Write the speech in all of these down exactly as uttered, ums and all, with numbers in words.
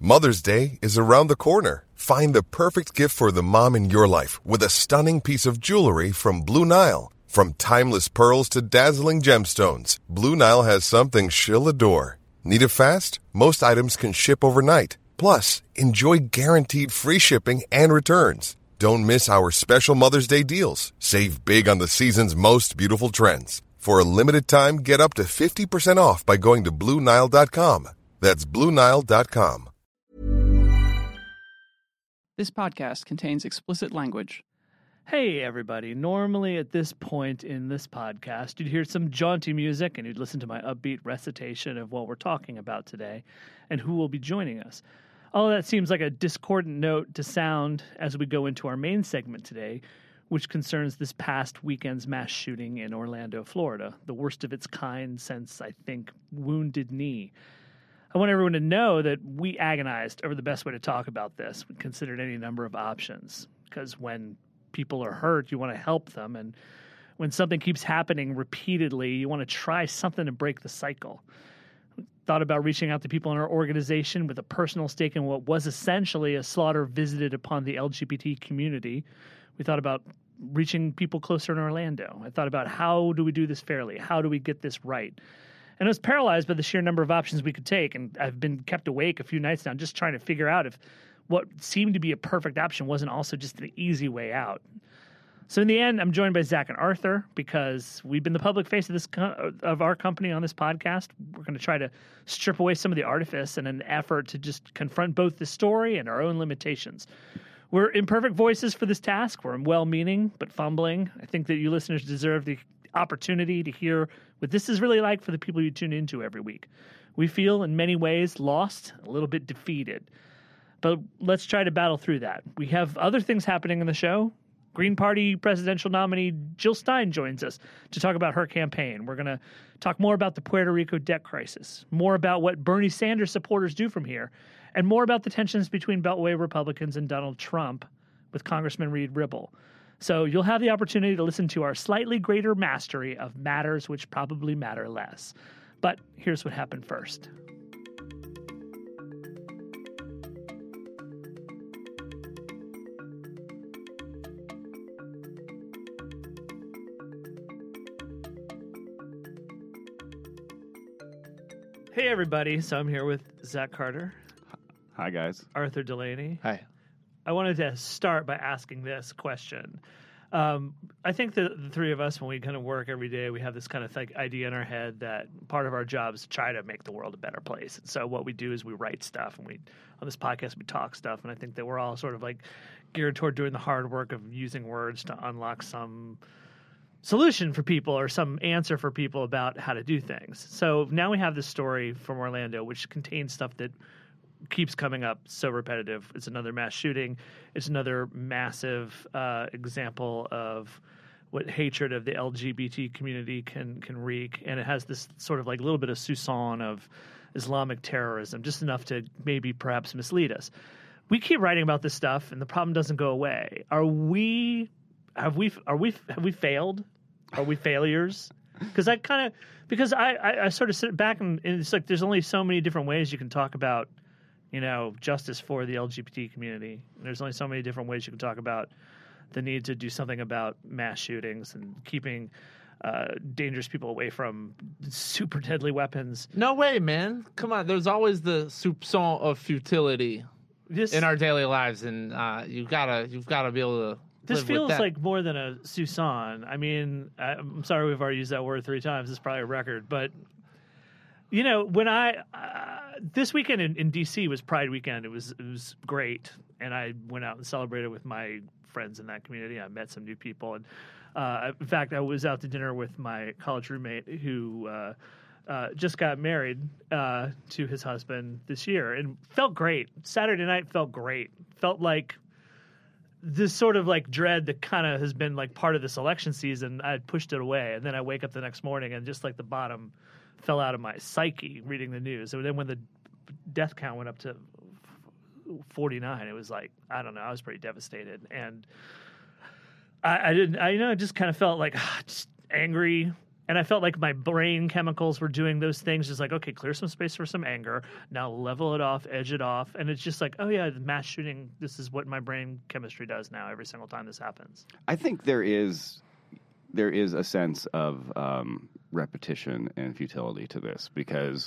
Mother's Day is around the corner. Find the perfect gift for the mom in your life with a stunning piece of jewelry from Blue Nile. From timeless pearls to dazzling gemstones, Blue Nile has something she'll adore. Need it fast? Most items can ship overnight. Plus, enjoy guaranteed free shipping and returns. Don't miss our special Mother's Day deals. Save big on the season's most beautiful trends. For a limited time, get up to fifty percent off by going to Blue Nile dot com. That's Blue Nile dot com. This podcast contains explicit language. Hey, everybody. Normally at this point in this podcast, you'd hear some jaunty music and you'd listen to my upbeat recitation of what we're talking about today and who will be joining us. All of that seems like a discordant note to sound as we go into our main segment today, which concerns this past weekend's mass shooting in Orlando, Florida, the worst of its kind since, I think, Wounded Knee. I want everyone to know that we agonized over the best way to talk about this. We considered any number of options, because when people are hurt, you want to help them, and when something keeps happening repeatedly, you want to try something to break the cycle. We thought about reaching out to people in our organization with a personal stake in what was essentially a slaughter visited upon the L G B T community. We thought about reaching people closer in Orlando. I thought about how do we do this fairly? How do we get this right? And I was paralyzed by the sheer number of options we could take, and I've been kept awake a few nights now just trying to figure out if what seemed to be a perfect option wasn't also just the easy way out. So in the end, I'm joined by Zach and Arthur because we've been the public face of this co- of our company on this podcast. We're going to try to strip away some of the artifice in an effort to just confront both the story and our own limitations. We're imperfect voices for this task. We're well-meaning but fumbling. I think that you listeners deserve the opportunity to hear what this is really like for the people you tune into every week. We feel in many ways lost, a little bit defeated. But let's try to battle through that. We have other things happening in the show. Green Party presidential nominee Jill Stein joins us to talk about her campaign. We're going to talk more about the Puerto Rico debt crisis, more about what Bernie Sanders supporters do from here, and more about the tensions between Beltway Republicans and Donald Trump with Congressman Reed Ribble. So you'll have the opportunity to listen to our slightly greater mastery of matters which probably matter less. But here's what happened first. Hey, everybody. So I'm here with Zach Carter. Hi, guys. Arthur Delaney. Hi. I wanted to start by asking this question. Um, I think that the three of us, when we kind of work every day, we have this kind of like idea in our head that part of our job is to try to make the world a better place. And so what we do is we write stuff, and we on this podcast we talk stuff. And I think that we're all sort of like geared toward doing the hard work of using words to unlock some solution for people or some answer for people about how to do things. So now we have this story from Orlando, which contains stuff that keeps coming up so repetitive. It's another mass shooting. It's another massive uh, example of what hatred of the L G B T community can can wreak, and it has this sort of like little bit of soupçon of Islamic terrorism, just enough to maybe perhaps mislead us. We keep writing about this stuff, and the problem doesn't go away. Are we? Have we? Are we? Have we failed? Are we failures? Because I kind of because I, I I sort of sit back and, and it's like there's only so many different ways you can talk about, you know, justice for the L G B T community. There's only so many different ways you can talk about the need to do something about mass shootings and keeping uh, dangerous people away from super deadly weapons. No way, man. Come on. There's always the soupçon of futility This, in our daily lives, and uh, you've gotta you've gotta be able to. this live feels with that. like more than a soupçon. I mean, I'm sorry we've already used that word three times. It's probably a record, but you know, when I uh, this weekend in, in D C was Pride weekend. It was it was great, and I went out and celebrated with my friends in that community. I met some new people, and uh, in fact, I was out to dinner with my college roommate who uh, uh, just got married uh, to his husband this year, and felt great. Saturday night felt great. Felt like this sort of like dread that kind of has been like part of this election season. I had pushed it away, and then I wake up the next morning and just like the bottom fell out of my psyche reading the news. So then when the death count went up to forty-nine, it was like, I don't know, I was pretty devastated. And I, I didn't, I you know, I just kind of felt like ah, just angry, And I felt like my brain chemicals were doing those things, just like, okay, clear some space for some anger. Now level it off, edge it off. And it's just like, oh, yeah, the mass shooting, this is what my brain chemistry does now every single time this happens. I think there is there is a sense of um, repetition and futility to this because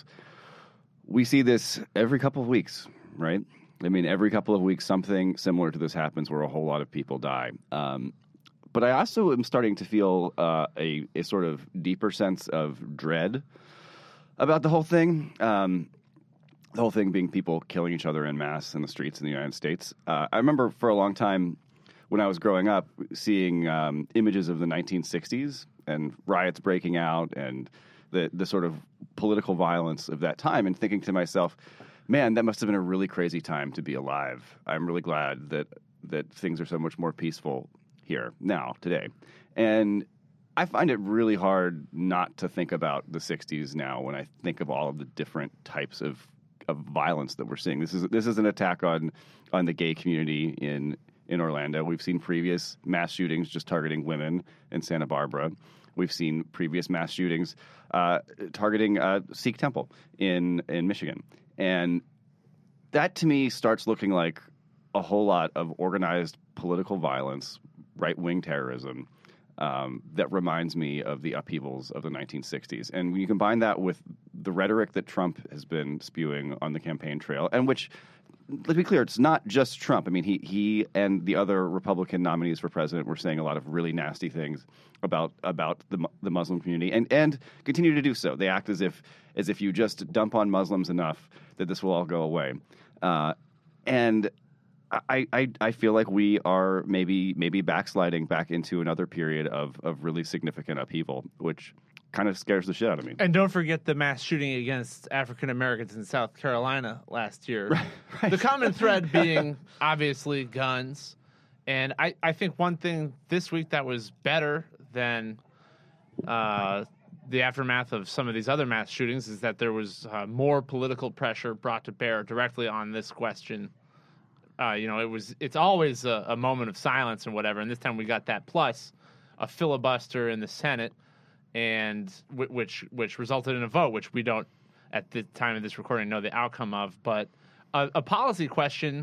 we see this every couple of weeks, right? I mean, every couple of weeks, something similar to this happens where a whole lot of people die. Um But I also am starting to feel uh, a, a sort of deeper sense of dread about the whole thing. Um, the whole thing being people killing each other en masse in the streets in the United States. Uh, I remember for a long time when I was growing up seeing um, images of the nineteen sixties and riots breaking out and the, the sort of political violence of that time and thinking to myself, man, that must have been a really crazy time to be alive. I'm really glad that that things are so much more peaceful here now today. And I find it really hard not to think about the sixties now when I think of all of the different types of of violence that we're seeing. This is this is an attack on on the gay community in in Orlando. We've seen previous mass shootings just targeting women in Santa Barbara. We've seen previous mass shootings uh, targeting uh, Sikh temple in in Michigan. And that to me starts looking like a whole lot of organized political violence, right-wing terrorism, um, that reminds me of the upheavals of the nineteen sixties. And when you combine that with the rhetoric that Trump has been spewing on the campaign trail, and which, let's be clear, it's not just Trump. I mean, he he and the other Republican nominees for president were saying a lot of really nasty things about about the the Muslim community, and and continue to do so. They act as if as if you just dump on Muslims enough that this will all go away. Uh, and I, I I feel like we are maybe maybe backsliding back into another period of, of really significant upheaval, which kind of scares the shit out of me. And don't forget the mass shooting against African Americans in South Carolina last year. Right, right. The common thread being obviously guns. And I, I think one thing this week that was better than uh, the aftermath of some of these other mass shootings is that there was uh, more political pressure brought to bear directly on this question. Uh, you know, it was. It's always a, a moment of silence and whatever. And this time we got that plus a filibuster in the Senate, and w- which which resulted in a vote, which we don't at the time of this recording know the outcome of. But a, a policy question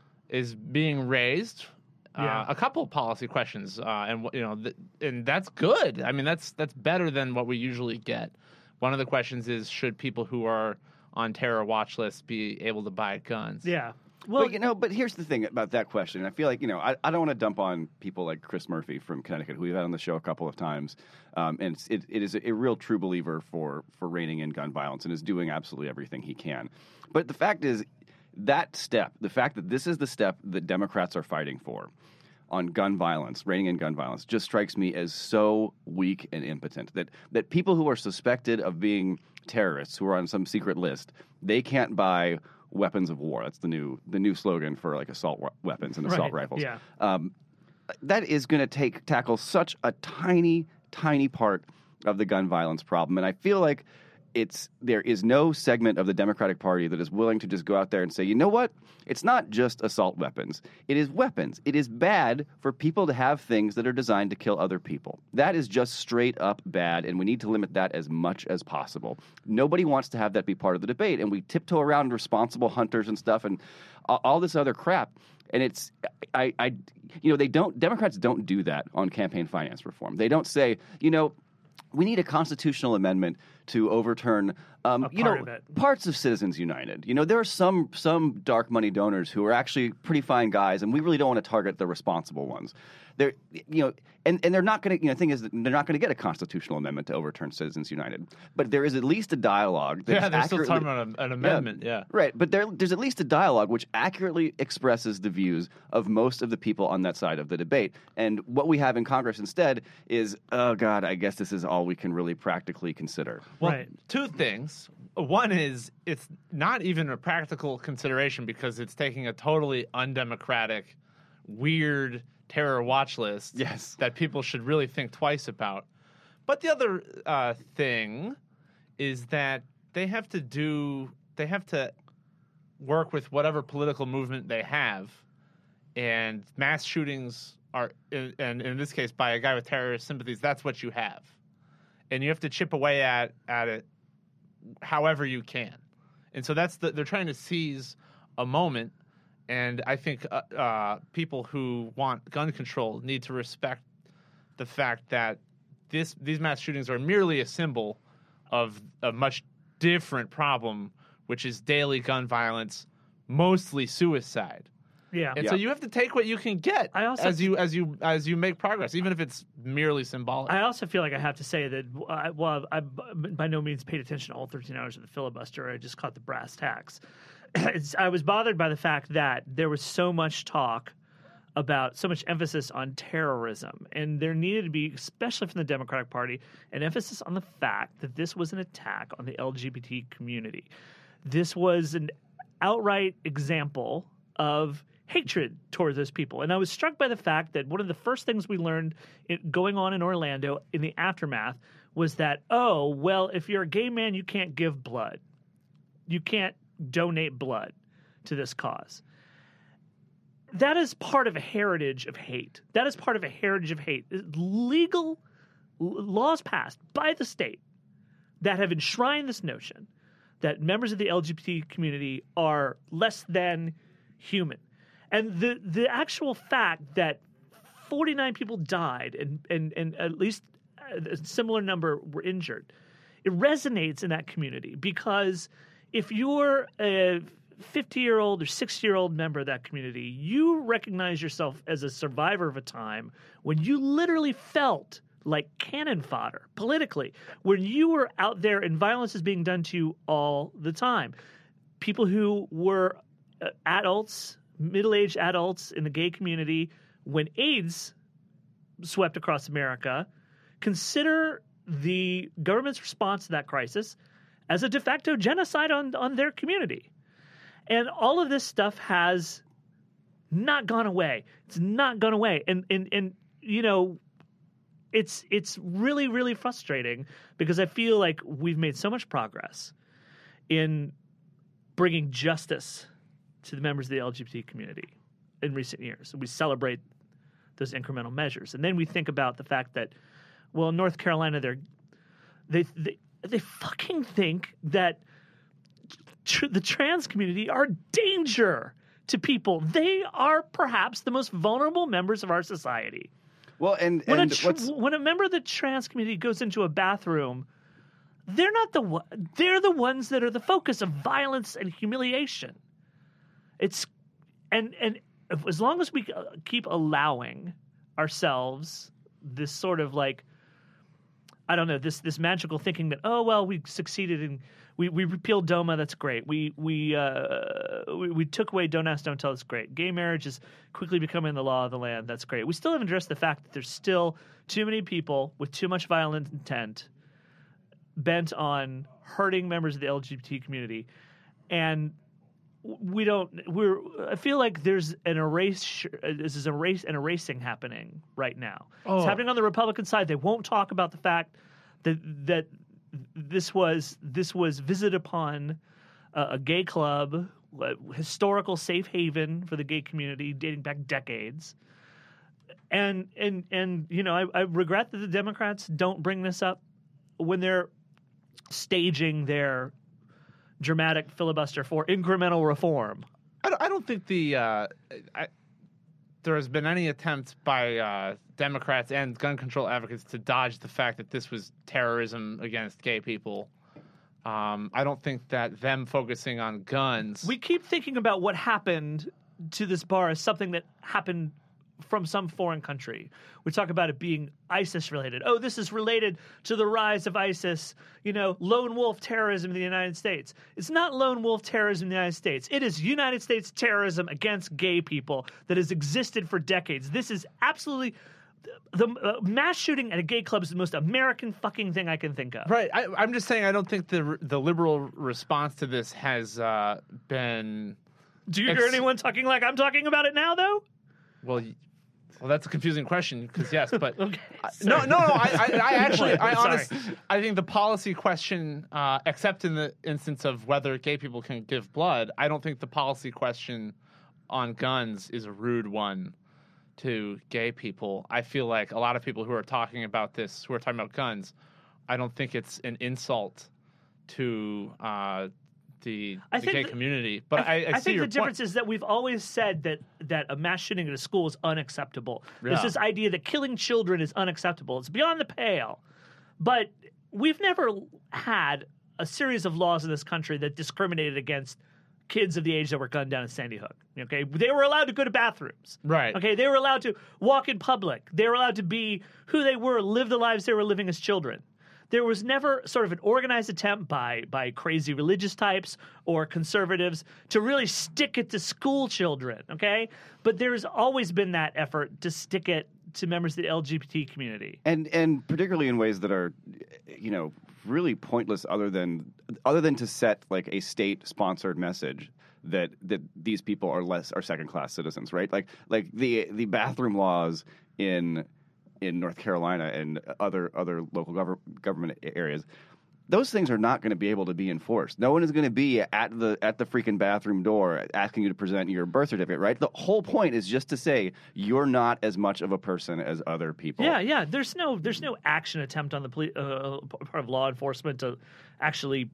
is being raised. Yeah. Uh, a couple of policy questions, uh, and you know, th- and that's good. I mean, that's that's better than what we usually get. One of the questions is: should people who are on terror watch lists be able to buy guns? Yeah. Well, but, you know, but here's the thing about that question. I feel like, you know, I, I don't want to dump on people like Chris Murphy from Connecticut, who we've had on the show a couple of times. Um, and it's, it, it is a, a real true believer for, for reining in gun violence and is doing absolutely everything he can. But the fact is, that step, the fact that this is the step that Democrats are fighting for on gun violence, reining in gun violence, just strikes me as so weak and impotent. That, that people who are suspected of being terrorists, who are on some secret list, they can't buy weapons of war. That's the new the new slogan for like assault wa- weapons and assault right, rifles. Yeah. Um, that is going to take tackle such a tiny, tiny part of the gun violence problem, and I feel like it's there is no segment of the Democratic Party that is willing to just go out there and say, you know what? It's not just assault weapons. It is weapons. It is bad for people to have things that are designed to kill other people. That is just straight up bad, and we need to limit that as much as possible. Nobody wants to have that be part of the debate, and we tiptoe around responsible hunters and stuff and all, all this other crap. And it's, I, I, you know, they don't, Democrats don't do that on campaign finance reform. They don't say, you know, we need a constitutional amendment to overturn, um, A you part know, of it. parts of Citizens United. You know, there are some some dark money donors who are actually pretty fine guys, and we really don't want to target the responsible ones. They're, you know, and, and they're not going to. You know, the thing is, that they're not going to get a constitutional amendment to overturn Citizens United. But there is at least a dialogue. That's Yeah, they're still accurately- talking about an, an amendment. Yeah. Right, but there, there's at least a dialogue which accurately expresses the views of most of the people on that side of the debate. And what we have in Congress instead is, oh, God, I guess this is all we can really practically consider. Well, Right. two things. One is it's not even a practical consideration because it's taking a totally undemocratic, weird terror watch list Yes. that people should really think twice about. But the other uh, thing is that they have to do, they have to work with whatever political movement they have. And mass shootings are, and in this case, by a guy with terrorist sympathies, that's what you have. and you have to chip away at at it however you can. And so that's the, they're trying to seize a moment, and I think uh, uh, people who want gun control need to respect the fact that this these mass shootings are merely a symbol of a much different problem, which is daily gun violence, mostly suicide. Yeah. And Yeah. so you have to take what you can get I also as you as you as you make progress, even if it's merely symbolic. I also feel like I have to say that uh, while I by no means paid attention to all thirteen hours of the filibuster, I just caught the brass tacks. It's, I was bothered by the fact that there was so much talk about, so much emphasis on terrorism, and there needed to be, especially from the Democratic Party, an emphasis on the fact that this was an attack on the L G B T community. This was an outright example of hatred toward those people. And I was struck by the fact that one of the first things we learned in, going on in Orlando in the aftermath was that, oh, well, if you're a gay man, you can't give blood. You can't donate blood to this cause. That is part of a heritage of hate. That is part of a heritage of hate. Legal l- laws passed by the state that have enshrined this notion that members of the L G B T community are less than human. And the the actual fact that forty-nine people died and, and, and at least a similar number were injured, it resonates in that community, because if you're a fifty-year-old or sixty-year-old member of that community, you recognize yourself as a survivor of a time when you literally felt like cannon fodder politically, when you were out there and violence is being done to you all the time. People who were uh, adults, middle-aged adults in the gay community, when AIDS swept across America, consider the government's response to that crisis as a de facto genocide on, on their community. And all of this stuff has not gone away. It's not gone away. And, and, and you know, it's it's really, really frustrating, because I feel like we've made so much progress in bringing justice to the members of the L G B T community in recent years. We celebrate those incremental measures. And then we think about the fact that, well, in North Carolina, they're, they, they, they fucking think that tr- the trans community are a danger to people. They are perhaps the most vulnerable members of our society. Well, and, When, and a tr- what's when a member of the trans community goes into a bathroom, they're not the one, they're the ones that are the focus of violence and humiliation. It's and and if, as long as we keep allowing ourselves this sort of like, I don't know, this this magical thinking that, oh well, we succeeded in we, we repealed DOMA, that's great. We we uh we, we took away Don't Ask, Don't Tell, that's great. Gay marriage is quickly becoming the law of the land, that's great. We still haven't addressed the fact that there's still too many people with too much violent intent bent on hurting members of the L G B T community, and we don't. We're. I feel like there's an erase. This is a race, an erasing happening right now. Oh. It's happening on the Republican side. They won't talk about the fact that that this was this was visited upon a, a gay club, a historical safe haven for the gay community, dating back decades. And and and you know, I, I regret that the Democrats don't bring this up when they're staging their dramatic filibuster for incremental reform. I don't, I don't think the uh, I, there has been any attempt by uh, Democrats and gun control advocates to dodge the fact that this was terrorism against gay people. Um, I don't think that them focusing on guns. We keep thinking about what happened to this bar as something that happened from some foreign country. We talk about it being ISIS related. Oh, this is related to the rise of ISIS, you know, lone wolf terrorism in the United States. It's not lone wolf terrorism in the United States. It is United States terrorism against gay people that has existed for decades. This is absolutely the uh, mass shooting at a gay club is the most American fucking thing I can think of. Right. I, I'm just saying I don't think the the liberal response to this has uh, been. Do you hear Ex- anyone talking like I'm talking about it now, though? Well, y- well, that's a confusing question because yes, but Okay, I- no, no, no. I, I, I actually, I Sorry. honestly, I think the policy question, uh, except in the instance of whether gay people can give blood, I don't think the policy question on guns is a rude one to gay people. I feel like a lot of people who are talking about this, who are talking about guns, I don't think it's an insult to uh, the, I the think gay the- community. But I, I, I see think your the difference point. is that we've always said that that a mass shooting at a school is unacceptable. There's Yeah. this idea that killing children is unacceptable. It's beyond the pale. But we've never had a series of laws in this country that discriminated against kids of the age that were gunned down in Sandy Hook. Okay, they were allowed to go to bathrooms. Right. Okay, they were allowed to walk in public. They were allowed to be who they were, live the lives they were living as children. There was never sort of an organized attempt by by crazy religious types or conservatives to really stick it to school children, okay? But there's always been that effort to stick it to members of the L G B T community. and and particularly in ways that are, you know, really pointless, other than other than to set like a state-sponsored message that that these people are less are second-class citizens, right? Like like the the bathroom laws in in North Carolina and other other local gov- government areas. Those things are not going to be able to be enforced. No one is going to be at the at the freaking bathroom door asking you to present your birth certificate, right? The whole point is just to say you're not as much of a person as other people. Yeah, yeah. There's no there's no action attempt on the poli- uh, part of law enforcement to actually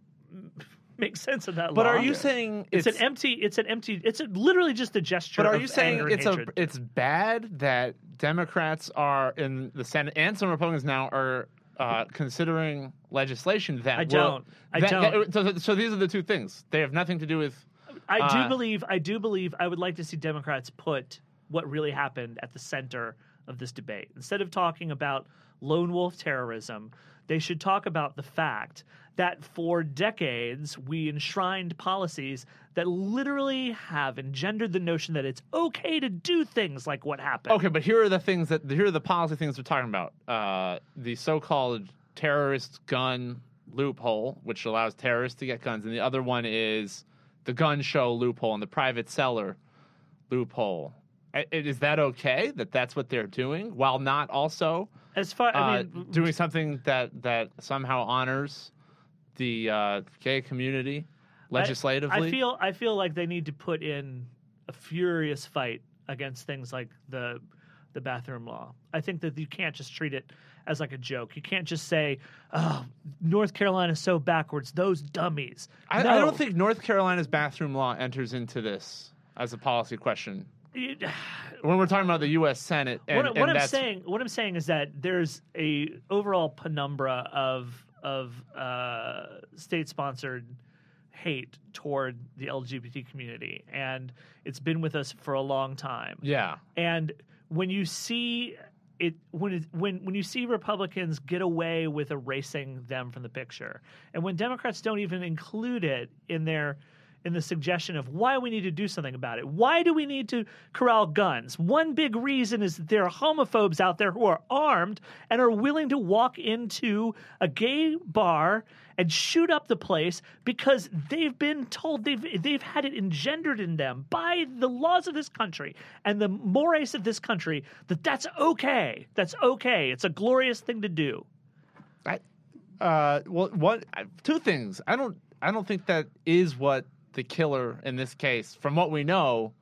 make sense of that But law. are you saying It's, it's, an empty. It's an empty. It's a, literally just a gesture. But are of you saying anger and it's a hatred. it's bad that Democrats are in the Senate and some Republicans now are uh, considering legislation that I will- don't. I that- don't. that- so, so these are the two things. They have nothing to do with. I do uh, believe. I do believe. I would like to see Democrats put what really happened at the center of this debate. Instead of talking about lone wolf terrorism, they should talk about the fact that for decades we enshrined policies that literally have engendered the notion that it's okay to do things like what happened. Okay, but here are the things that here are the policy things we're talking about. Uh, the so-called terrorist gun loophole, which allows terrorists to get guns, and the other one is the gun show loophole and the private seller loophole. I- Is that okay that that's what they're doing while not also As far, I uh, mean, doing something that that somehow honors the uh, gay community legislatively? I, I feel I feel like they need to put in a furious fight against things like the the bathroom law. I think that you can't just treat it as like a joke. You can't just say, "Oh, North Carolina's so backwards, those dummies." I, No. I don't think North Carolina's bathroom law enters into this as a policy question. It- When we're talking about the U S Senate, and, what, and what I'm that's, saying, what I'm saying is that there's a overall penumbra of of uh, state-sponsored hate toward the L G B T community, and it's been with us for a long time. yeah, And when you see it, when it, when when you see Republicans get away with erasing them from the picture, and when Democrats don't even include it in their in the suggestion of why we need to do something about it. Why do we need to corral guns? One big reason is that there are homophobes out there who are armed and are willing to walk into a gay bar and shoot up the place because they've been told they've they've had it engendered in them by the laws of this country and the mores of this country that that's okay. That's okay. It's a glorious thing to do. I, uh, well, what two things? I don't, I don't think that is what the killer in this case. From what we know,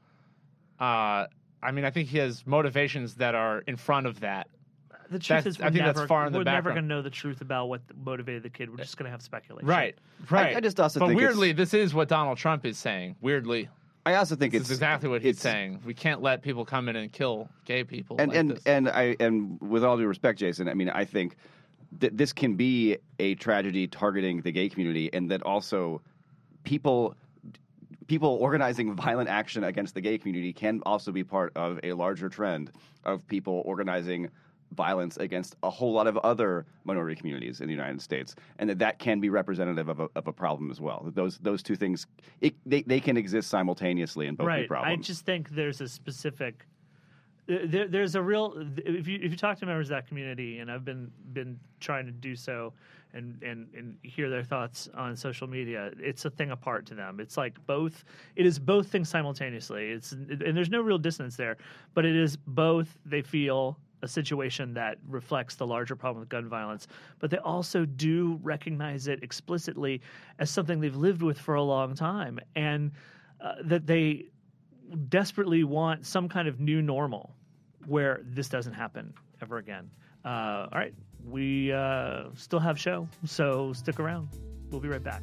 uh, I mean, I think he has motivations that are in front of that. The truth That's- is, we're I think never, that's far in the we're never background. going to know the truth about what motivated the kid. We're just going to have speculation. Right, right. I just also but think it's- weirdly, this is what Donald Trump is saying. Weirdly, I also think this it's is exactly what he's it's- saying. We can't let people come in and kill gay people. And like and this. and I and with all due respect, Jason, I mean, I think that this can be a tragedy targeting the gay community, and that also people people organizing violent action against the gay community can also be part of a larger trend of people organizing violence against a whole lot of other minority communities in the United States, and that that can be representative of a, of a problem as well. Those those two things, it, they they can exist simultaneously and both be Right. I problems. just think there's a specific. There, there's a real. If you if you talk to members of that community, and I've been been trying to do so, and and and hear their thoughts on social media, it's a thing apart to them. It's like both. It is both things simultaneously. It's and there's no real dissonance there, but it is both. They feel a situation that reflects the larger problem with gun violence, but they also do recognize it explicitly as something they've lived with for a long time, and uh, that they desperately want some kind of new normal where this doesn't happen ever again. Uh, all right, we uh, still have show, so stick around. We'll be right back.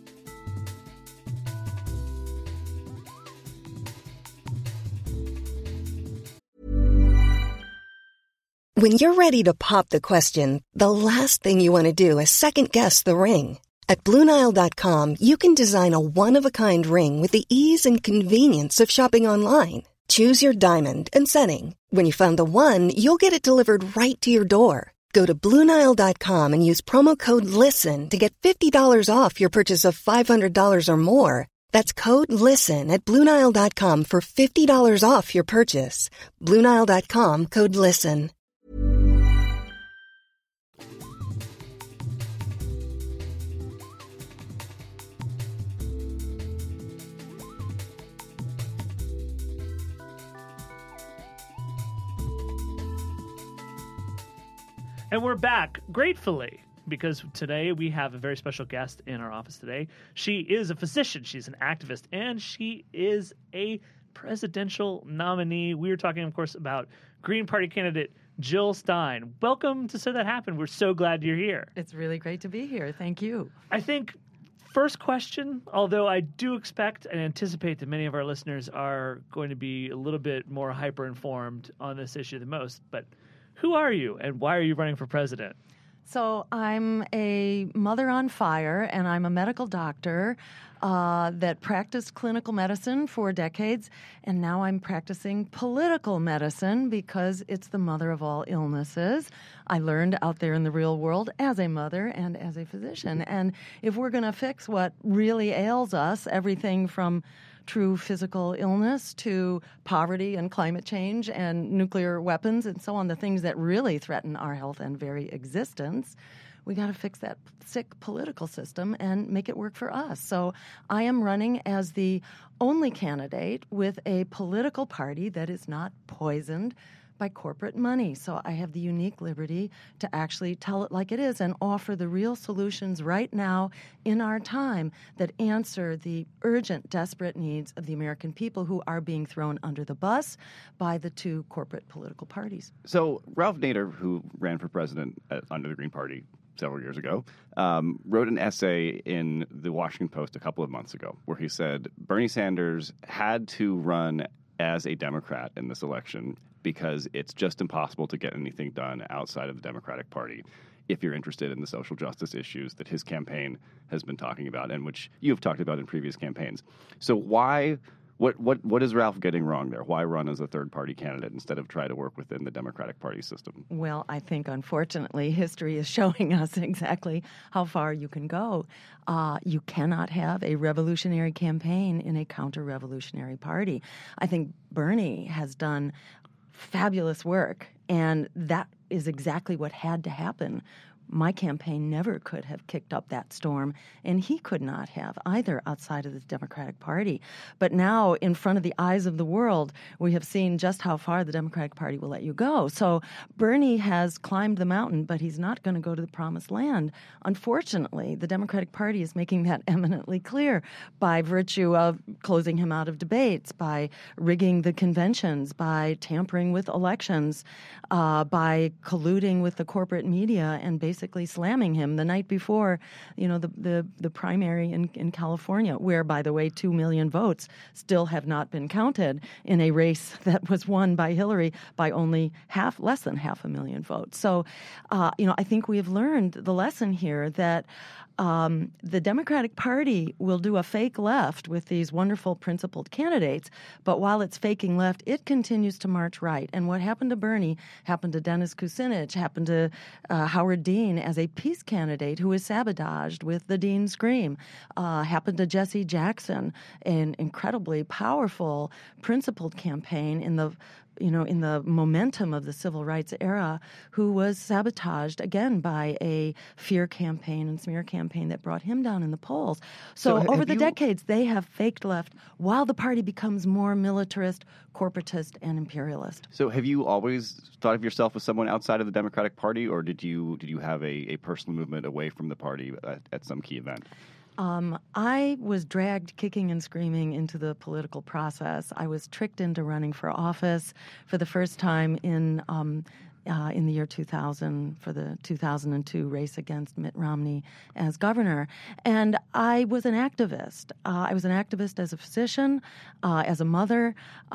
When you're ready to pop the question, the last thing you want to do is second-guess the ring. At Blue Nile dot com, you can design a one-of-a-kind ring with the ease and convenience of shopping online. Choose your diamond and setting. When you find the one, you'll get it delivered right to your door. Go to Blue Nile dot com and use promo code LISTEN to get fifty dollars off your purchase of five hundred dollars or more. That's code LISTEN at Blue Nile dot com for fifty dollars off your purchase. Blue Nile dot com, code LISTEN. And we're back, gratefully, because today we have a very special guest in our office today. She is a physician, she's an activist, and she is a presidential nominee. We were talking, of course, about Green Party candidate Jill Stein. Welcome to So That Happened. We're so glad you're here. It's really great to be here. Thank you. I think first question, although I do expect and anticipate that many of our listeners are going to be a little bit more hyper-informed on this issue than most, but who are you and why are you running for president? So I'm a mother on fire, and I'm a medical doctor uh, that practiced clinical medicine for decades, and now I'm practicing political medicine because it's the mother of all illnesses. I learned out there in the real world as a mother and as a physician. And if we're going to fix what really ails us, everything from true physical illness to poverty and climate change and nuclear weapons and so on, the things that really threaten our health and very existence, we got to fix that sick political system and make it work for us. So I am running as the only candidate with a political party that is not poisoned by corporate money. So I have the unique liberty to actually tell it like it is and offer the real solutions right now in our time that answer the urgent, desperate needs of the American people who are being thrown under the bus by the two corporate political parties. So Ralph Nader, who ran for president at, under the Green Party several years ago, um, wrote an essay in the Washington Post a couple of months ago where he said Bernie Sanders had to run as a Democrat in this election because it's just impossible to get anything done outside of the Democratic Party if you're interested in the social justice issues that his campaign has been talking about and which you have talked about in previous campaigns. So why, what, what, what is Ralph getting wrong there? Why run as a third-party candidate instead of try to work within the Democratic Party system? Well, I think, unfortunately, history is showing us exactly how far you can go. Uh, you cannot have a revolutionary campaign in a counter-revolutionary party. I think Bernie has done fabulous work, and that is exactly what had to happen. My campaign never could have kicked up that storm, and he could not have either outside of the Democratic Party. But now, in front of the eyes of the world, we have seen just how far the Democratic Party will let you go. So Bernie has climbed the mountain, but he's not going to go to the promised land. Unfortunately, the Democratic Party is making that eminently clear by virtue of closing him out of debates, by rigging the conventions, by tampering with elections, uh, by colluding with the corporate media and basically basically slamming him the night before, you know, the the, the primary in, in California, where, by the way, two million votes still have not been counted in a race that was won by Hillary by only half, less than half a million votes. So, uh, you know, I think we have learned the lesson here that Um, the Democratic Party will do a fake left with these wonderful principled candidates, but while it's faking left, it continues to march right. And what happened to Bernie happened to Dennis Kucinich, happened to uh, Howard Dean as a peace candidate who was sabotaged with the Dean Scream, uh, happened to Jesse Jackson, an incredibly powerful, principled campaign in the you know, in the momentum of the civil rights era, who was sabotaged, again, by a fear campaign and smear campaign that brought him down in the polls. So, so over the you... decades, they have faked left while the party becomes more militarist, corporatist, and imperialist. So have you always thought of yourself as someone outside of the Democratic Party, or did you did you have a, a personal movement away from the party at, at some key event? Um, I was dragged kicking and screaming into the political process. I was tricked into running for office for the first time in um, uh, in the year two thousand for the two thousand two race against Mitt Romney as governor. And I was an activist. Uh, I was an activist as a physician, uh, as a mother,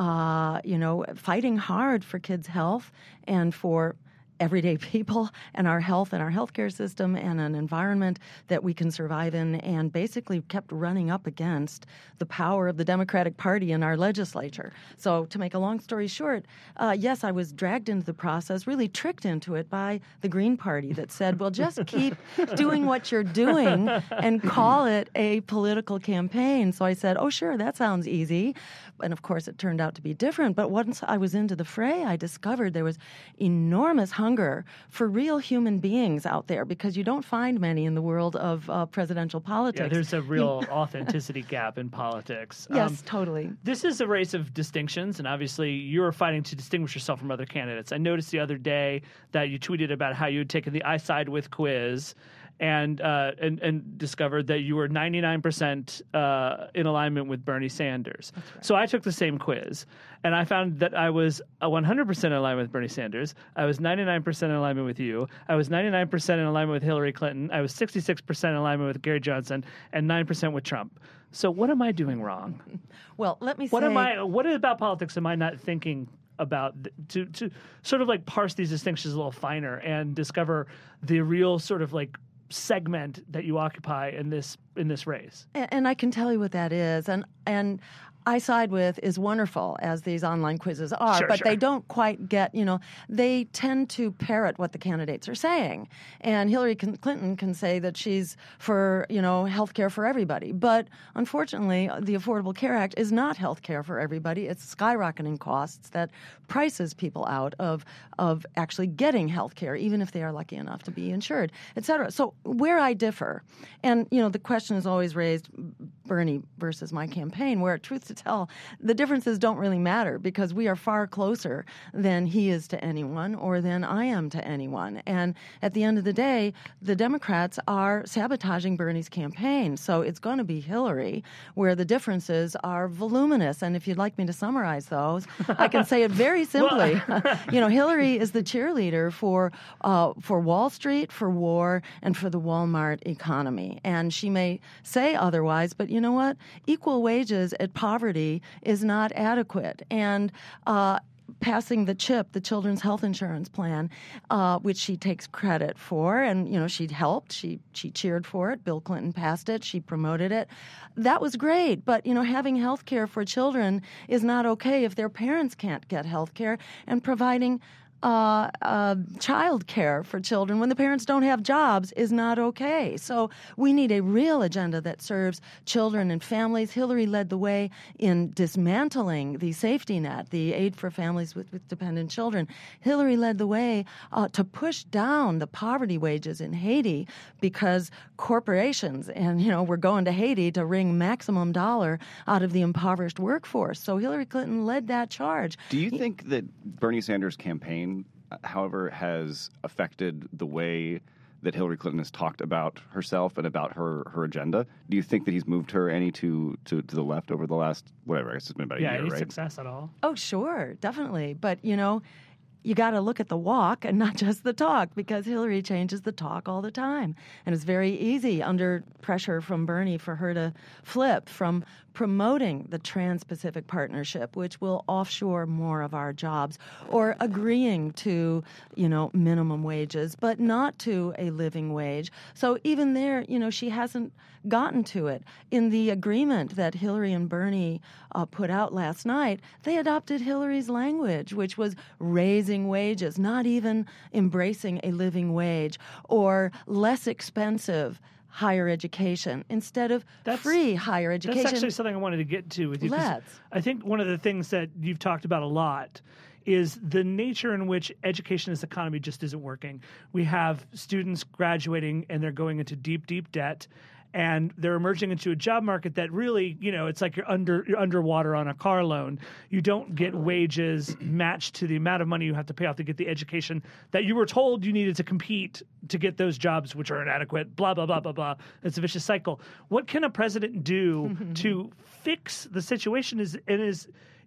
uh, you know, fighting hard for kids' health and for everyday people and our health and our healthcare system and an environment that we can survive in, and basically kept running up against the power of the Democratic Party in our legislature. So to make a long story short, uh, yes, I was dragged into the process, really tricked into it by the Green Party that said, well, just keep doing what you're doing and call it a political campaign. So I said, oh, sure, that sounds easy. And of course, it turned out to be different. But once I was into the fray, I discovered there was enormous hunger for real human beings out there, because you don't find many in the world of uh, presidential politics. Yeah, there's a real authenticity gap in politics. Yes, Um, totally. This is a race of distinctions, and obviously you're fighting to distinguish yourself from other candidates. I noticed the other day that you tweeted about how you had taken the I Side With quiz and uh, and, and discovered that you were ninety-nine percent uh, in alignment with Bernie Sanders. Right. So I took the same quiz, and I found that I was one hundred percent in alignment with Bernie Sanders. I was ninety-nine percent in alignment with you. I was ninety-nine percent in alignment with Hillary Clinton. I was sixty-six percent in alignment with Gary Johnson, and nine percent with Trump. So what am I doing wrong? Well, let me say... What am I? What about politics am I not thinking about to to sort of like parse these distinctions a little finer and discover the real sort of like segment that you occupy in this in this race? And, and I can tell you what that is. And and I Side With is wonderful, as these online quizzes are, sure, but sure. they don't quite get, you know, they tend to parrot what the candidates are saying. And Hillary Clinton can say that she's for, you know, health care for everybody. But unfortunately, the Affordable Care Act is not health care for everybody. It's skyrocketing costs that prices people out of of actually getting health care, even if they are lucky enough to be insured, et cetera. So where I differ, and, you know, the question is always raised, Bernie versus my campaign, where, truth to tell, the differences don't really matter, because we are far closer than he is to anyone or than I am to anyone. And at the end of the day, the Democrats are sabotaging Bernie's campaign. So it's going to be Hillary, where the differences are voluminous. And if you'd like me to summarize those, I can say it very simply. You know, Hillary is the cheerleader for uh, for Wall Street, for war, and for the Walmart economy. And she may say otherwise, but you know what? Equal wages at poverty is not adequate. And uh, passing the CHIP, the Children's Health Insurance Plan, uh, which she takes credit for, and, you know, she helped, she she cheered for it. Bill Clinton passed it, she promoted it. That was great, but, you know, having health care for children is not okay if their parents can't get health care, and providing Uh, uh, child care for children when the parents don't have jobs is not okay. So we need a real agenda that serves children and families. Hillary led the way in dismantling the safety net, the aid for families with, with dependent children. Hillary led the way uh, to push down the poverty wages in Haiti, because corporations, and, you know, we're going to Haiti to wring maximum dollar out of the impoverished workforce. So Hillary Clinton led that charge. Do you think that Bernie Sanders' campaign, however, has affected the way that Hillary Clinton has talked about herself and about her, her agenda? Do you think that he's moved her any to, to, to the left over the last, whatever, I guess it's been about a Yeah, year, any right? success at all? Oh, sure, definitely. But, you know, you got to look at the walk and not just the talk, because Hillary changes the talk all the time. And it's very easy under pressure from Bernie for her to flip from promoting the Trans-Pacific Partnership, which will offshore more of our jobs, or agreeing to, you know, minimum wages, but not to a living wage. So even there, you know, she hasn't gotten to it. In the agreement that Hillary and Bernie uh, put out last night, they adopted Hillary's language, which was raising wages, not even embracing a living wage, or less expensive higher education instead of That's- free higher education. That's actually something I wanted to get to with you. 'cause Let's. I think one of the things that you've talked about a lot is the nature in which education as economy just isn't working. We have students graduating and they're going into deep, deep debt, and they're emerging into a job market that really, you know, it's like you're under you're underwater on a car loan. You don't get wages matched to the amount of money you have to pay off to get the education that you were told you needed to compete to get those jobs, which are inadequate, blah, blah, blah, blah, blah. It's a vicious cycle. What can a president do to fix the situation? Is and is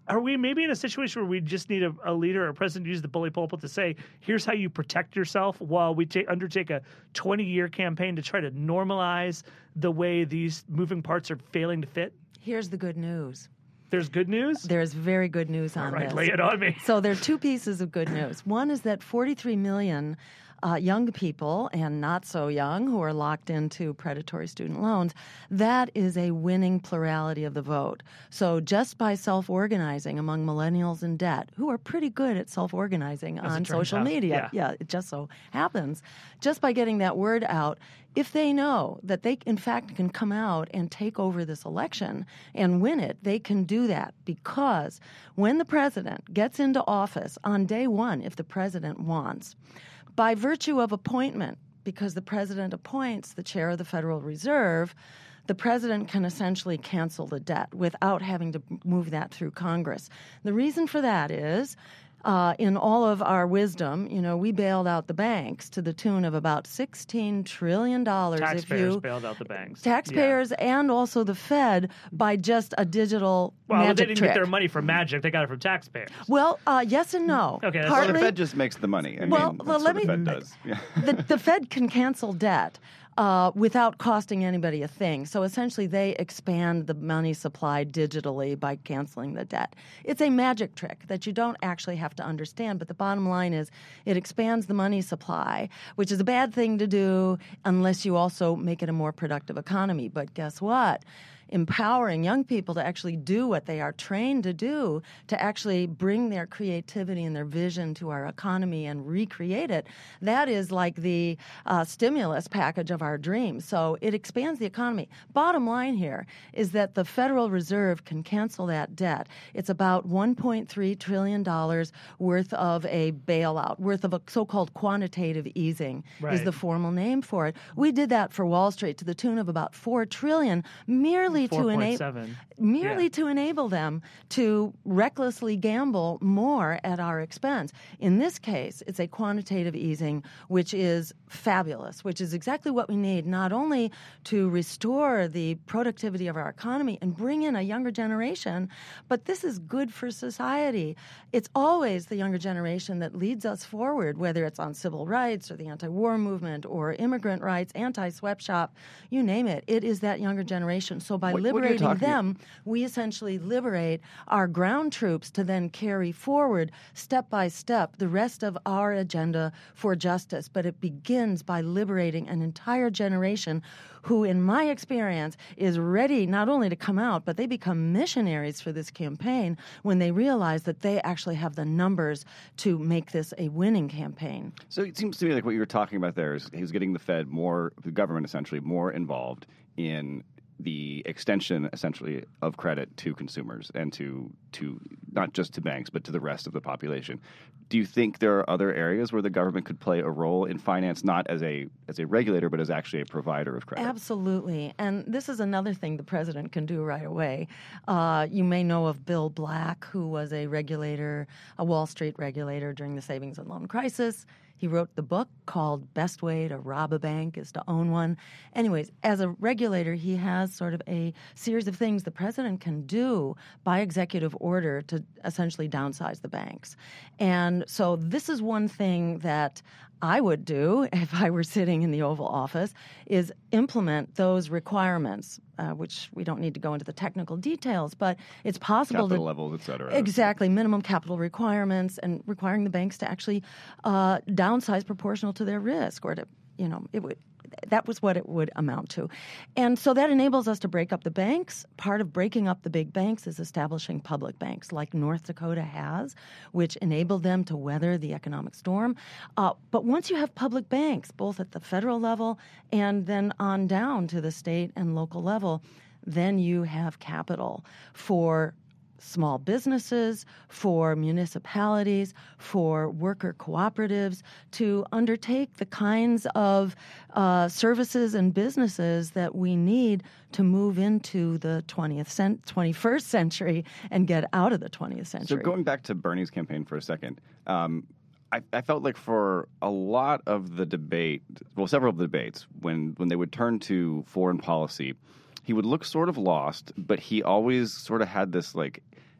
are we maybe in a situation where we just need a, a leader or a president to use the bully pulpit to say, here's how you protect yourself while we ta- undertake a twenty-year campaign to try to normalize the way these moving parts are failing to fit? Here's the good news. There's good news? There's very good news on All right, this. lay it on me. So there are two pieces of good news. One is that forty-three million uh, young people and not so young who are locked into predatory student loans, that is a winning plurality of the vote. So just by self-organizing among millennials in debt, who are pretty good at self-organizing As it on turns social out, media. yeah. Yeah, it just so happens. Just by getting that word out, if they know that they, in fact, can come out and take over this election and win it, they can do that because when the president gets into office on day one, if the president wants, by virtue of appointment, because the president appoints the chair of the Federal Reserve, the president can essentially cancel the debt without having to move that through Congress. The reason for that is, Uh, in all of our wisdom, you know, we bailed out the banks to the tune of about sixteen trillion dollars. Taxpayers if you, bailed out the banks. Taxpayers Yeah. and also the Fed by just a digital Well, magic they didn't trick. get their money from magic. They got it from taxpayers. Well, uh, yes and no. Okay, that's- Well, Partly, the Fed just makes the money. I Well, mean, that's well, what let the me- Fed does. Yeah. the, the Fed can cancel debt uh, without costing anybody a thing. So essentially, they expand the money supply digitally by canceling the debt. It's a magic trick that you don't actually have to understand. But the bottom line is it expands the money supply, which is a bad thing to do unless you also make it a more productive economy. But guess what? Empowering young people to actually do what they are trained to do, to actually bring their creativity and their vision to our economy and recreate it, that is like the uh, stimulus package of our dreams. So it expands the economy. Bottom line here is that the Federal Reserve can cancel that debt. It's about one point three trillion dollars worth of a bailout, worth of a so-called quantitative easing is Right. the formal name for it. We did that for Wall Street to the tune of about four trillion dollars, merely to enable four point seven. merely Yeah. to enable them to recklessly gamble more at our expense. In this case, it's a quantitative easing, which is fabulous, which is exactly what we need, not only to restore the productivity of our economy and bring in a younger generation, but this is good for society. It's always the younger generation that leads us forward, whether it's on civil rights or the anti-war movement or immigrant rights, anti-sweatshop, you name it. It is that younger generation. So by What- what you're liberating talking- them, we essentially liberate our ground troops to then carry forward step by step the rest of our agenda for justice. But it begins by liberating an entire generation who, in my experience, is ready not only to come out, but they become missionaries for this campaign when they realize that they actually have the numbers to make this a winning campaign. So it seems to me like what you were talking about there is he's getting the Fed more, the government essentially, more involved in the extension essentially of credit to consumers and to to not just to banks but to the rest of the population. Do you think there are other areas where the government could play a role in finance, not as a as a regulator but as actually a provider of credit? Absolutely. And this is another thing the president can do right away. Uh, you may know of Bill Black, who was a regulator, a Wall Street regulator during the savings and loan crisis. He wrote the book called Best Way to Rob a Bank is to Own One. Anyways, as a regulator, he has sort of a series of things the president can do by executive order to essentially downsize the banks. And so this is one thing that I would do if I were sitting in the Oval Office, is implement those requirements, uh, which we don't need to go into the technical details, but it's possible Capital to... levels, et cetera. Exactly, minimum capital requirements and requiring the banks to actually uh, downsize proportional to their risk, or to, you know, it would... That was what it would amount to. And so that enables us to break up the banks. Part of breaking up the big banks is establishing public banks like North Dakota has, which enabled them to weather the economic storm. Uh, but once you have public banks, both at the federal level and then on down to the state and local level, then you have capital for small businesses, for municipalities, for worker cooperatives to undertake the kinds of uh, services and businesses that we need to move into the twentieth cent- twenty-first century and get out of the twentieth So century. going back to Bernie's campaign for a second, um, I, I felt like for a lot of the debate, well, several of the debates, when, when they would turn to foreign policy, he would look sort of lost, but he always sort of had this like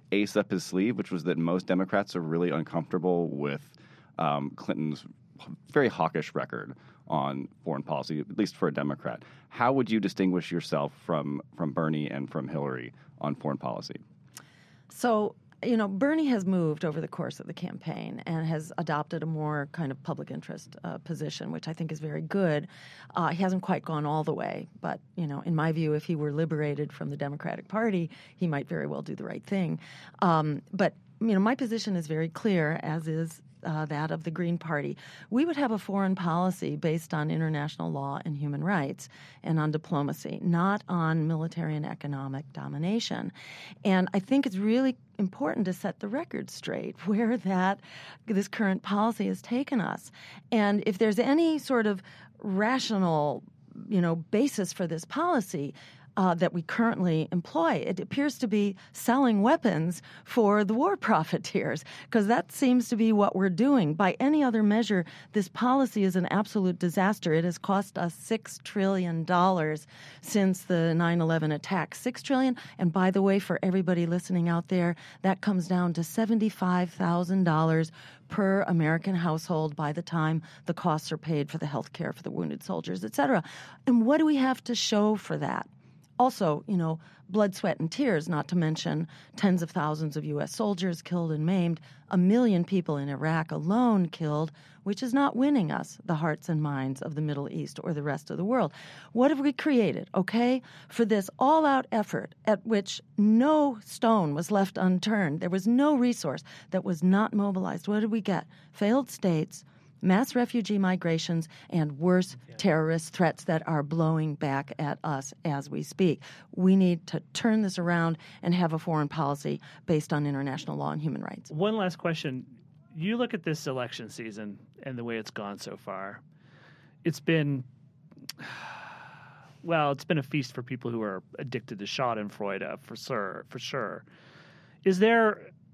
ace up his sleeve, which was that most Democrats are really uncomfortable with um, Clinton's very hawkish record on foreign policy, at least for a Democrat. How would you distinguish yourself from, from Bernie and from Hillary on foreign policy? So, you know, Bernie has moved over the course of the campaign and has adopted a more kind of public interest uh, position, which I think is very good. Uh, he hasn't quite gone all the way, but, you know, in my view, if he were liberated from the Democratic Party, he might very well do the right thing. Um, but, you know, my position is very clear, as is Uh, that of the Green Party. We would have a foreign policy based on international law and human rights and on diplomacy, not on military and economic domination. And I think it's really important to set the record straight where that this current policy has taken us. And if there's any sort of rational, you know, basis for this policy, Uh, that we currently employ, it appears to be selling weapons for the war profiteers, because that seems to be what we're doing. By any other measure, this policy is an absolute disaster. It has cost us six trillion dollars since the nine eleven attack. six trillion dollars, and by the way, for everybody listening out there, that comes down to seventy-five thousand dollars per American household by the time the costs are paid for the health care for the wounded soldiers, et cetera. And what do we have to show for that? Also, you know, blood, sweat, and tears, not to mention tens of thousands of U S soldiers killed and maimed, a million people in Iraq alone killed, which is not winning us the hearts and minds of the Middle East or the rest of the world. What have we created, okay, for this all-out effort at which no stone was left unturned? There was no resource that was not mobilized. What did we get? Failed states, mass refugee migrations, and worse, terrorist threats that are blowing back at us as we speak. We need to turn this around and have a foreign policy based on international law and human rights. One last question. You look at this election season and the way it's gone so far. It's been, well, it's been a feast for people who are addicted to Schadenfreude, for sure, for sure. Is there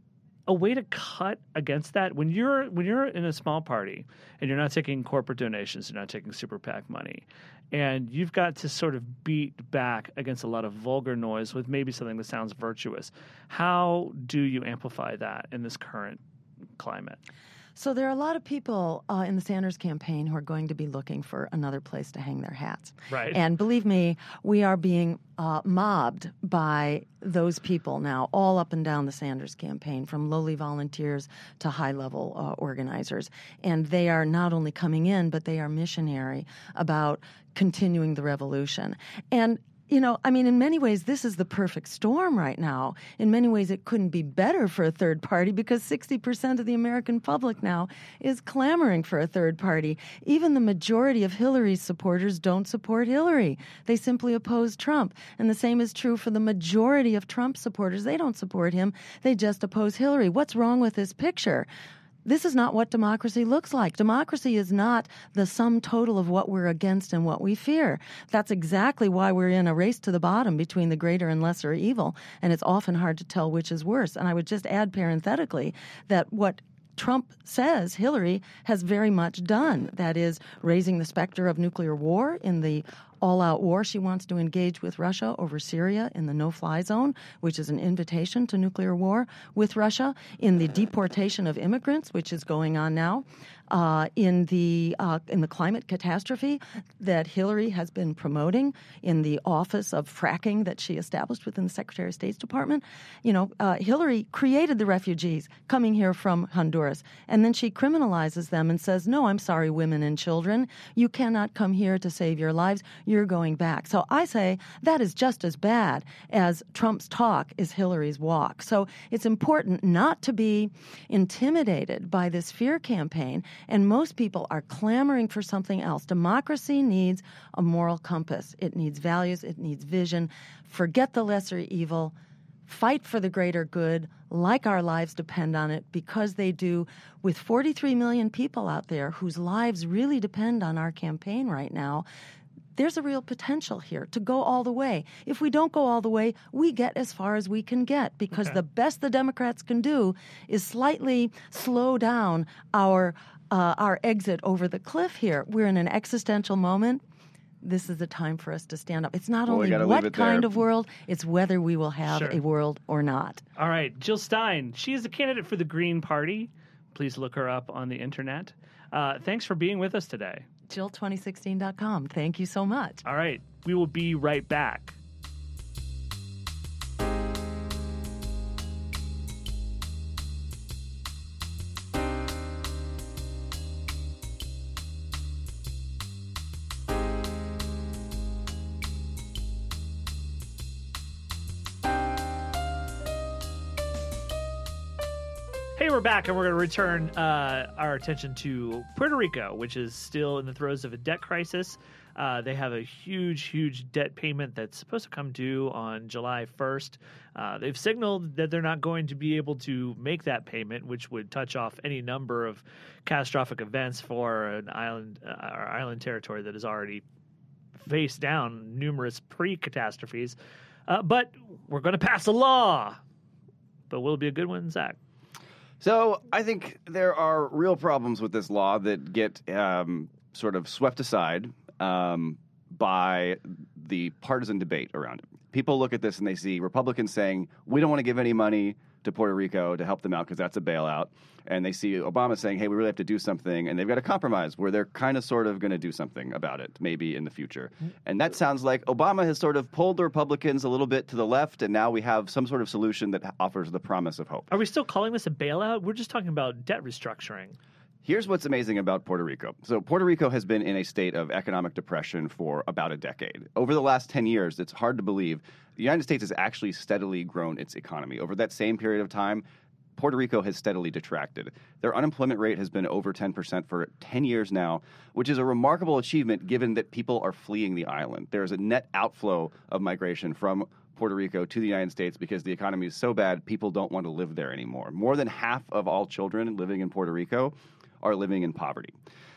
a way to cut against that when you're when you're in a small party and you're not taking corporate donations, you're not taking super PAC money, and you've got to sort of beat back against a lot of vulgar noise with maybe something that sounds virtuous? How do you amplify that in this current climate? So there are a lot of people uh, in the Sanders campaign who are going to be looking for another place to hang their hats. Right. And believe me, we are being uh, mobbed by those people now all up and down the Sanders campaign, from lowly volunteers to high-level uh, organizers. And they are not only coming in, but they are missionary about continuing the revolution. And you know, I mean, in many ways, this is the perfect storm right now. In many ways, it couldn't be better for a third party, because sixty percent of the American public now is clamoring for a third party. Even the majority of Hillary's supporters don't support Hillary. They simply oppose Trump. And the same is true for the majority of Trump supporters. They don't support him. They just oppose Hillary. What's wrong with this picture? This is not what democracy looks like. Democracy is not the sum total of what we're against and what we fear. That's exactly why we're in a race to the bottom between the greater and lesser evil, and it's often hard to tell which is worse. And I would just add parenthetically that what Trump says Hillary has very much done, that is, raising the specter of nuclear war in the all-out war she wants to engage with Russia over Syria in the no-fly zone, which is an invitation to nuclear war with Russia, in the deportation of immigrants, which is going on now, uh, in the uh, in the climate catastrophe that Hillary has been promoting in the office of fracking that she established within the Secretary of State's Department. You know, uh, Hillary created the refugees coming here from Honduras, and then she criminalizes them and says, no, I'm sorry, women and children, you cannot come here to save your lives. You're going back. So I say that is just as bad as Trump's talk is Hillary's walk. So it's important not to be intimidated by this fear campaign, and most people are clamoring for something else. Democracy needs a moral compass. It needs values. It needs vision. Forget the lesser evil. Fight for the greater good, like our lives depend on it, because they do, with forty-three million people out there whose lives really depend on our campaign right now. There's a real potential here to go all the way. If we don't go all the way, we get as far as we can get, because okay. the best the Democrats can do is slightly slow down our uh, our exit over the cliff here. We're in an existential moment. this is the time for us to stand up. It's not Well, we only gotta leave what it kind there. of world, it's whether we will have Sure. a world or not. All right, Jill Stein. She is a candidate for the Green Party. Please look her up on the internet. Uh, thanks for being with us today. Jill twenty sixteen dot com. Thank you so much. All right, we will be right back. Hey, we're back, and we're going to return uh, our attention to Puerto Rico, which is still in the throes of a debt crisis. Uh, they have a huge, huge debt payment that's supposed to come due on July first. Uh, they've signaled that they're not going to be able to make that payment, which would touch off any number of catastrophic events for an island, uh, our island territory that has already faced down numerous pre-catastrophes. Uh, but we're going to pass a law. But will it be a good one, Zach? So I think there are real problems with this law that get um, sort of swept aside um, by the partisan debate around it. People look at this and they see Republicans saying, we don't want to give any money to Puerto Rico to help them out because that's a bailout. And they see Obama saying, hey, we really have to do something. And they've got a compromise where they're kind of sort of going to do something about it, maybe in the future. And that sounds like Obama has sort of pulled the Republicans a little bit to the left, and now we have some sort of solution that offers the promise of hope. Are we still calling this a bailout? We're just talking about debt restructuring. Here's what's amazing about Puerto Rico. So Puerto Rico has been in a state of economic depression for about a decade. Over the last ten years, it's hard to believe, the United States has actually steadily grown its economy. Over that same period of time, Puerto Rico has steadily detracted. Their unemployment rate has been over ten percent for ten years now, which is a remarkable achievement given that people are fleeing the island. There is a net outflow of migration from Puerto Rico to the United States because the economy is so bad, people don't want to live there anymore. More than half of all children living in Puerto Rico are living in poverty.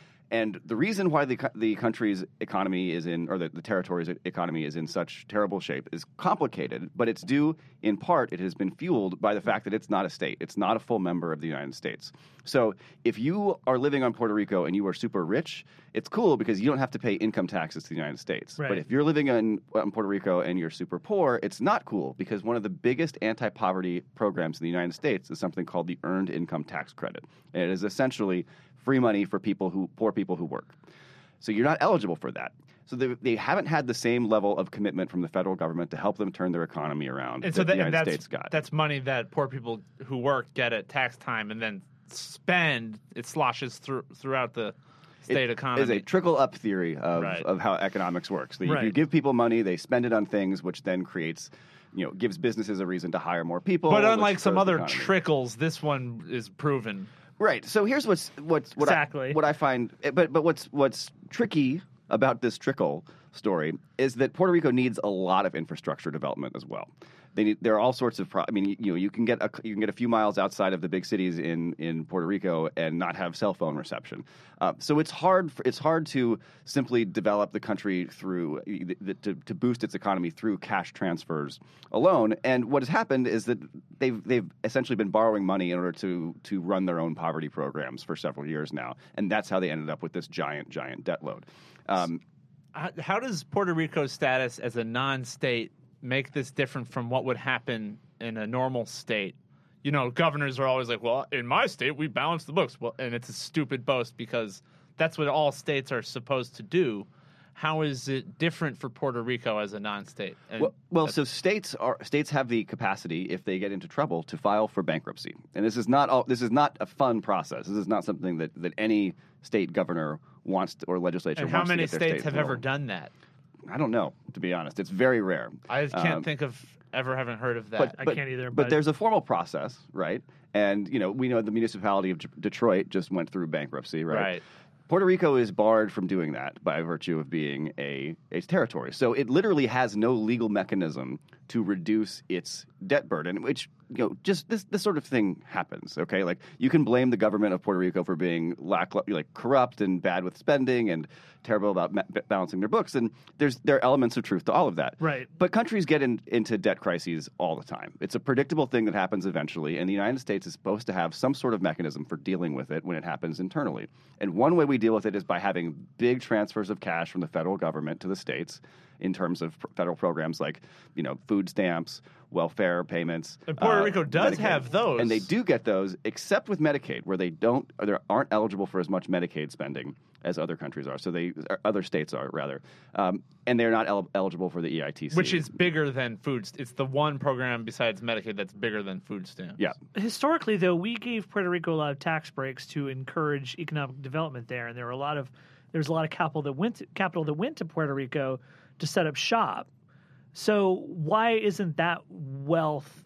And the reason why the the country's economy is in, or the, the territory's economy is in such terrible shape is complicated, but it's due, in part, it has been fueled by the fact that it's not a state. It's not a full member of the United States. So if you are living on Puerto Rico and you are super rich, it's cool because you don't have to pay income taxes to the United States. Right. But if you're living in, in Puerto Rico and you're super poor, it's not cool because one of the biggest anti-poverty programs in the United States is something called the Earned Income Tax Credit. And it is essentially free money for people who poor people who work. So you're not eligible for that. So they, they haven't had the same level of commitment from the federal government to help them turn their economy around And that so the that, United that's, States got. that's money that poor people who work get at tax time and then spend. It sloshes through throughout the state It economy. is a trickle-up theory of, Right. of how economics works. That Right. You give people money, they spend it on things, which then creates, you know, gives businesses a reason to hire more people. but which unlike some grows the other economy. trickles, this one is proven. Right. So here's what's what's what Exactly. I, what I find, but but what's what's tricky about this trickle story is that Puerto Rico needs a lot of infrastructure development as well. They need, there are all sorts of. Pro, I mean, you know, you can get a, you can get a few miles outside of the big cities in, in Puerto Rico and not have cell phone reception. Uh, so it's hard. For, it's hard to simply develop the country through the, the, to to boost its economy through cash transfers alone. And what has happened is that they've they've essentially been borrowing money in order to to run their own poverty programs for several years now, and that's how they ended up with this giant giant debt load. Um, How, how does Puerto Rico's status as a non-state make this different from what would happen in a normal state? You know, governors are always like, well, in my state, we balance the books. Well, and it's a stupid boast because that's what all states are supposed to do. How is it different for Puerto Rico as a non-state? And Well, well so states are states have the capacity, if they get into trouble, to file for bankruptcy. And this is not all, this is not a fun process. This is not something that, that any state governor wants to, or legislature and wants how many to get their states state have ever involved. done that? I don't know, to be honest. It's very rare. I just can't Um, think of ever having heard of that. But, I but- can't either, But but- there's a formal process, right? And you know, we know the municipality of D- Detroit just went through bankruptcy, right? Right. Puerto Rico is barred from doing that by virtue of being a, a territory. So it literally has no legal mechanism to reduce its debt burden, which you know, just this this sort of thing happens. Okay, like you can blame the government of Puerto Rico for being lack like corrupt and bad with spending and terrible about ma- balancing their books, and there's there are elements of truth to all of that. Right. But countries get in, into debt crises all the time. It's a predictable thing that happens eventually, and the United States is supposed to have some sort of mechanism for dealing with it when it happens internally. And one way we deal with it is by having big transfers of cash from the federal government to the states in terms of pr- federal programs like, you know, food stamps, welfare payments. And Puerto uh, Rico does Medicaid. have those. And they do get those, except with Medicaid, where they don't, or they aren't eligible for as much Medicaid spending as other countries are. So they, or other states are rather, um, and they're not el- eligible for the E I T C, which is bigger than food. st- It's the one program besides Medicaid that's bigger than food stamps. yeah. Historically, though, we gave Puerto Rico a lot of tax breaks to encourage economic development there, and there were a lot of there's a lot of capital that went to, capital that went to Puerto Rico to set up shop. So why isn't that wealth?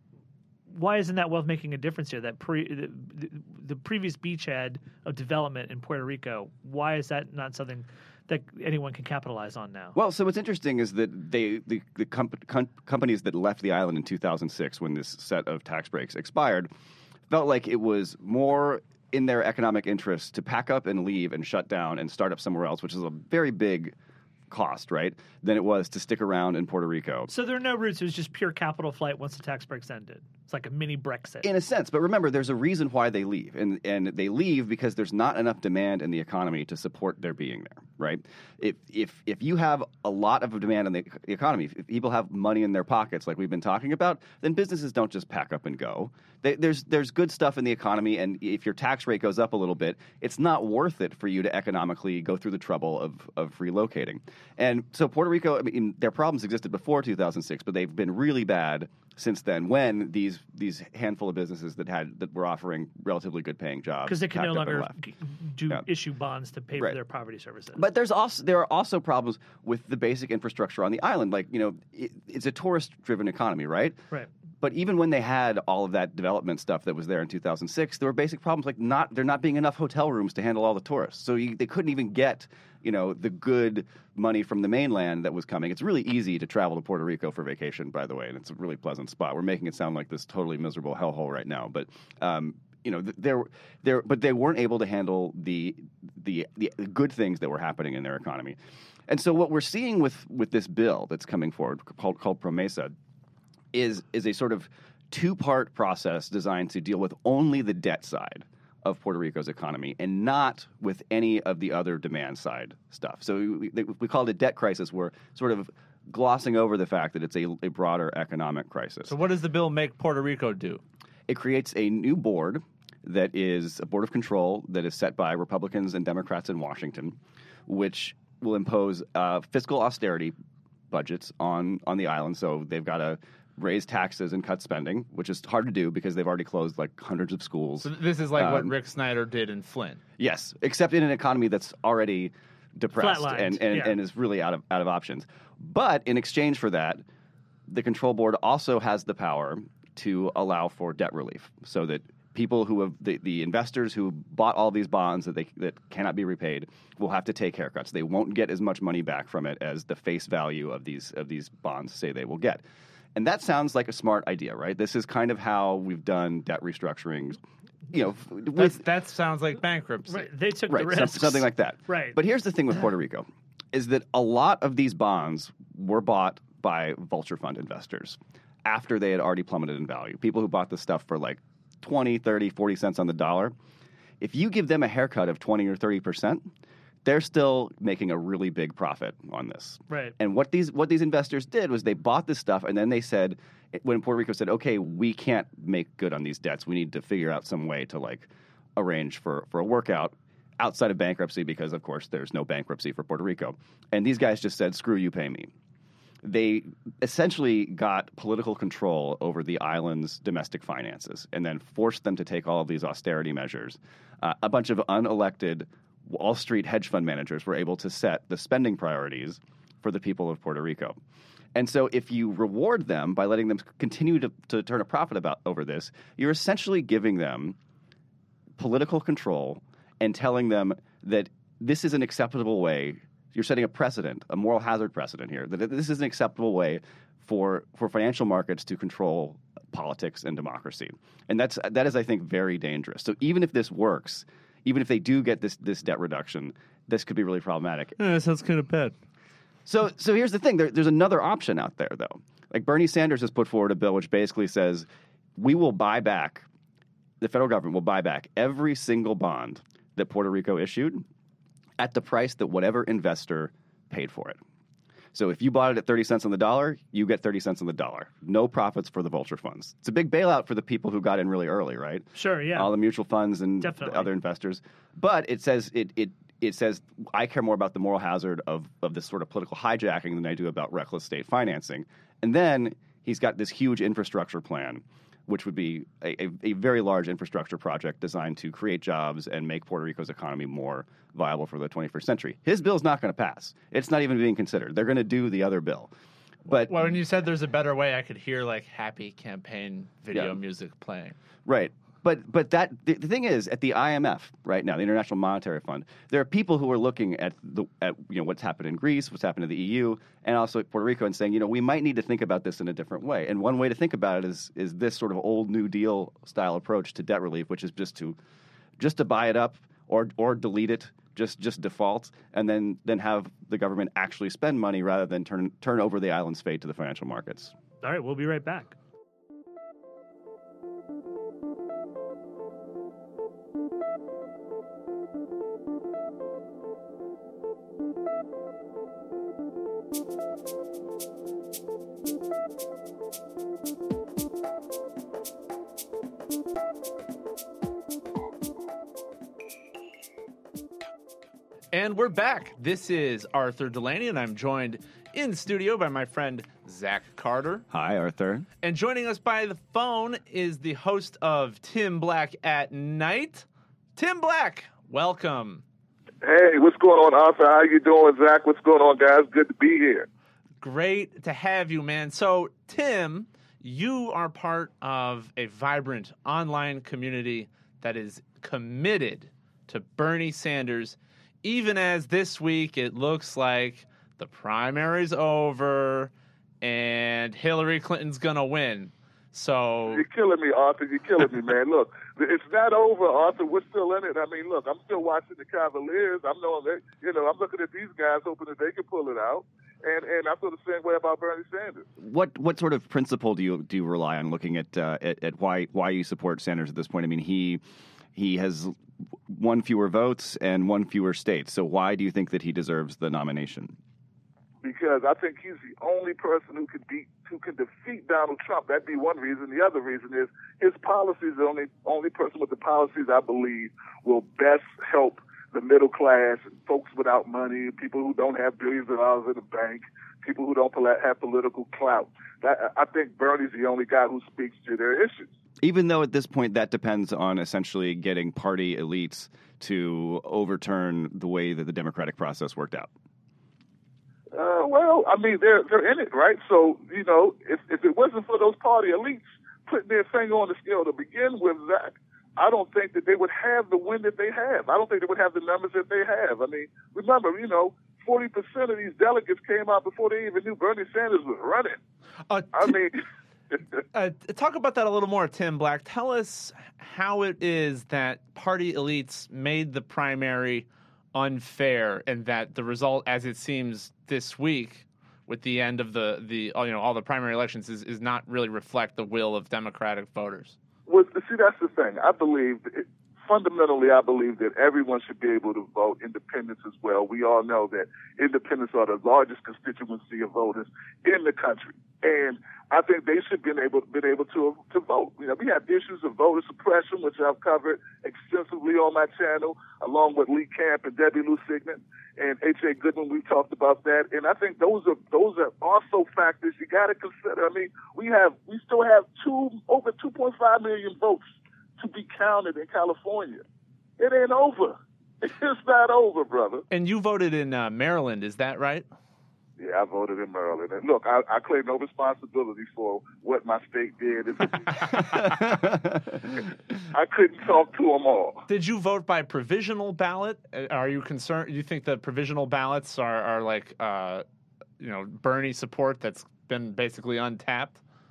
Why isn't that wealth making a difference here? That pre, the, the, the previous beachhead of development in Puerto Rico. Why is that not something that anyone can capitalize on now? Well, so what's interesting is that they the, the comp- com- companies that left the island in two thousand six, when this set of tax breaks expired, felt like it was more in their economic interest to pack up and leave and shut down and start up somewhere else, which is a very big cost, right, than it was to stick around in Puerto Rico. So there are no roots. It was just pure capital flight once the tax breaks ended. It's like a mini Brexit. In a sense, but remember, there's a reason why they leave, and and they leave because there's not enough demand in the economy to support their being there, right? If if if you have a lot of demand in the the economy, if people have money in their pockets, like we've been talking about, then businesses don't just pack up and go. They, there's there's good stuff in the economy, and if your tax rate goes up a little bit, it's not worth it for you to economically go through the trouble of of relocating. And so Puerto Rico, I mean, their problems existed before two thousand six, but they've been really bad since then, when these these handful of businesses that had that were offering relatively good paying jobs because they can no packed up and longer left. g- do Yeah. issue bonds to pay Right. for their poverty services. But there's also there are also problems with the basic infrastructure on the island. Like, you know, it, it's a tourist driven economy, right? right. But even when they had all of that development stuff that was there in two thousand six, there were basic problems like not there not being enough hotel rooms to handle all the tourists. So you, they couldn't even get, you know, the good money from the mainland that was coming. It's really easy to travel to Puerto Rico for vacation, by the way, and it's a really pleasant spot. We're making it sound like this totally miserable hellhole right now, but um, you know, they're they're but they weren't able to handle the the the good things that were happening in their economy. And so what we're seeing with with this bill that's coming forward called called Promesa is is a sort of two-part process designed to deal with only the debt side of Puerto Rico's economy and not with any of the other demand side stuff. So we, we call it a debt crisis. We're sort of glossing over the fact that it's a, a broader economic crisis. So what does the bill make Puerto Rico do? It creates a new board that is a board of control that is set by Republicans and Democrats in Washington, which will impose uh, fiscal austerity budgets on, on the island. So they've got to raise taxes and cut spending, which is hard to do because they've already closed like hundreds of schools. So this is like what Um, Rick Snyder did in Flint. Yes, except in an economy that's already depressed Flatlined, and, and, yeah. and is really out of out of options. But in exchange for that, the control board also has the power to allow for debt relief, so that people who have the, the investors who bought all these bonds that they that cannot be repaid will have to take haircuts. They won't get as much money back from it as the face value of these of these bonds say they will get. And that sounds like a smart idea, right? This is kind of how we've done debt restructuring, you know, That's, with that sounds like bankruptcy. Right. They took right, the some- risks. something like that. Right. But here's the thing with Puerto Rico, is that a lot of these bonds were bought by vulture fund investors after they had already plummeted in value. People who bought this stuff for like twenty, thirty, forty cents on the dollar. If you give them a haircut of twenty or thirty percent, they're still making a really big profit on this. Right. And what these what these investors did was they bought this stuff, and then they said, when Puerto Rico said, okay, we can't make good on these debts, we need to figure out some way to like arrange for, for a workout outside of bankruptcy, because of course there's no bankruptcy for Puerto Rico. And these guys just said, screw you, pay me. They essentially got political control over the island's domestic finances and then forced them to take all of these austerity measures. Uh, a bunch of unelected Wall Street hedge fund managers were able to set the spending priorities for the people of Puerto Rico. And so if you reward them by letting them continue to, to turn a profit about over this, you're essentially giving them political control and telling them that this is an acceptable way. You're setting a precedent, a moral hazard precedent here, that this is an acceptable way for, for financial markets to control politics and democracy. And that's that is, I think, very dangerous. So even if this works, even if they do get this this debt reduction, this could be really problematic. Yeah, that sounds kind of bad. So so here's the thing. There, there's another option out there, though. Like Bernie Sanders has put forward a bill which basically says we will buy back, the federal government will buy back every single bond that Puerto Rico issued at the price that whatever investor paid for it. So if you bought it at thirty cents on the dollar, you get thirty cents on the dollar. No profits for the vulture funds. It's a big bailout for the people who got in really early, right? Sure, yeah. All the mutual funds and Definitely. the other investors. But it says it it it says I care more about the moral hazard of, of this sort of political hijacking than I do about reckless state financing. And then he's got this huge infrastructure plan, which would be a, a, a very large infrastructure project designed to create jobs and make Puerto Rico's economy more viable for the twenty-first century. His bill's not going to pass. It's not even being considered. They're going to do the other bill. But Well, when you said there's a better way, I could hear like happy campaign video Yeah. music playing. Right. But but that the, the thing is, at the I M F right now, the International Monetary Fund, there are people who are looking at the at you know what's happened in Greece, what's happened in the E U, and also Puerto Rico, and saying, you know, we might need to think about this in a different way. And one way to think about it is is this sort of old New Deal style approach to debt relief, which is just to just to buy it up or or delete it, just just default, and then then have the government actually spend money rather than turn turn over the island's fate to the financial markets. All right, we'll be right back. And we're back. This is Arthur Delaney, and I'm joined in studio by my friend Zach Carter. Hi, Arthur. And joining us by the phone is the host of Tim Black at Night. Tim Black, welcome. Hey, what's going on, Arthur? How you doing, Zach? What's going on, guys? Good to be here. Great to have you, man. So, Tim, you are part of a vibrant online community that is committed to Bernie Sanders, even as this week it looks like the primary's over and Hillary Clinton's going to win. So You're killing me, Arthur. You're killing me, man. Look, it's not over, Arthur. We're still in it. I mean, look, I'm still watching the Cavaliers. I'm knowing that, you know, I'm looking at these guys hoping that they can pull it out. And and I feel the same way about Bernie Sanders. What what sort of principle do you do you rely on looking at uh, at, at why why you support Sanders at this point? I mean, he he has one fewer votes and one fewer states. So why do you think that he deserves the nomination? Because I think he's the only person who can beat, who can defeat Donald Trump. That'd be one reason. The other reason is his policies. The only only person with the policies I believe will best help the middle class and folks without money, people who don't have billions of dollars in the bank, people who don't have political clout. That, I think Bernie's the only guy who speaks to their issues. Even though at this point that depends on essentially getting party elites to overturn the way that the democratic process worked out. Uh, well, I mean, they're they're in it, right? So, you know, if if it wasn't for those party elites putting their finger on the scale to begin with, Zach, I don't think that they would have the win that they have. I don't think they would have the numbers that they have. I mean, remember, you know, forty percent of these delegates came out before they even knew Bernie Sanders was running. Uh, t- I mean... uh, talk about that a little more, Tim Black. Tell us how it is that party elites made the primary unfair, and that the result, as it seems this week, with the end of the the you know all the primary elections, is, is not really reflect the will of Democratic voters. Well, see, that's the thing. I believe, it, fundamentally, I believe that everyone should be able to vote, independents as well. We all know that independents are the largest constituency of voters in the country. And I think they should be able, been able to to vote. You know, we have issues of voter suppression, which I've covered extensively on my channel, along with Lee Camp and Debbie Lou Sigmund and H A. Goodman. We've talked about that, and I think those are those are also factors you got to consider. I mean, we have we still have two over two point five million votes to be counted in California. It ain't over. It's not over, brother. And you voted in uh, Maryland, is that right? Yeah, I voted in Maryland. And look, I, I claim no responsibility for what my state did. I couldn't talk to them all. Did you vote by provisional ballot? Are you concerned? You think the provisional ballots are, are like, uh, you know, Bernie support that's been basically untapped?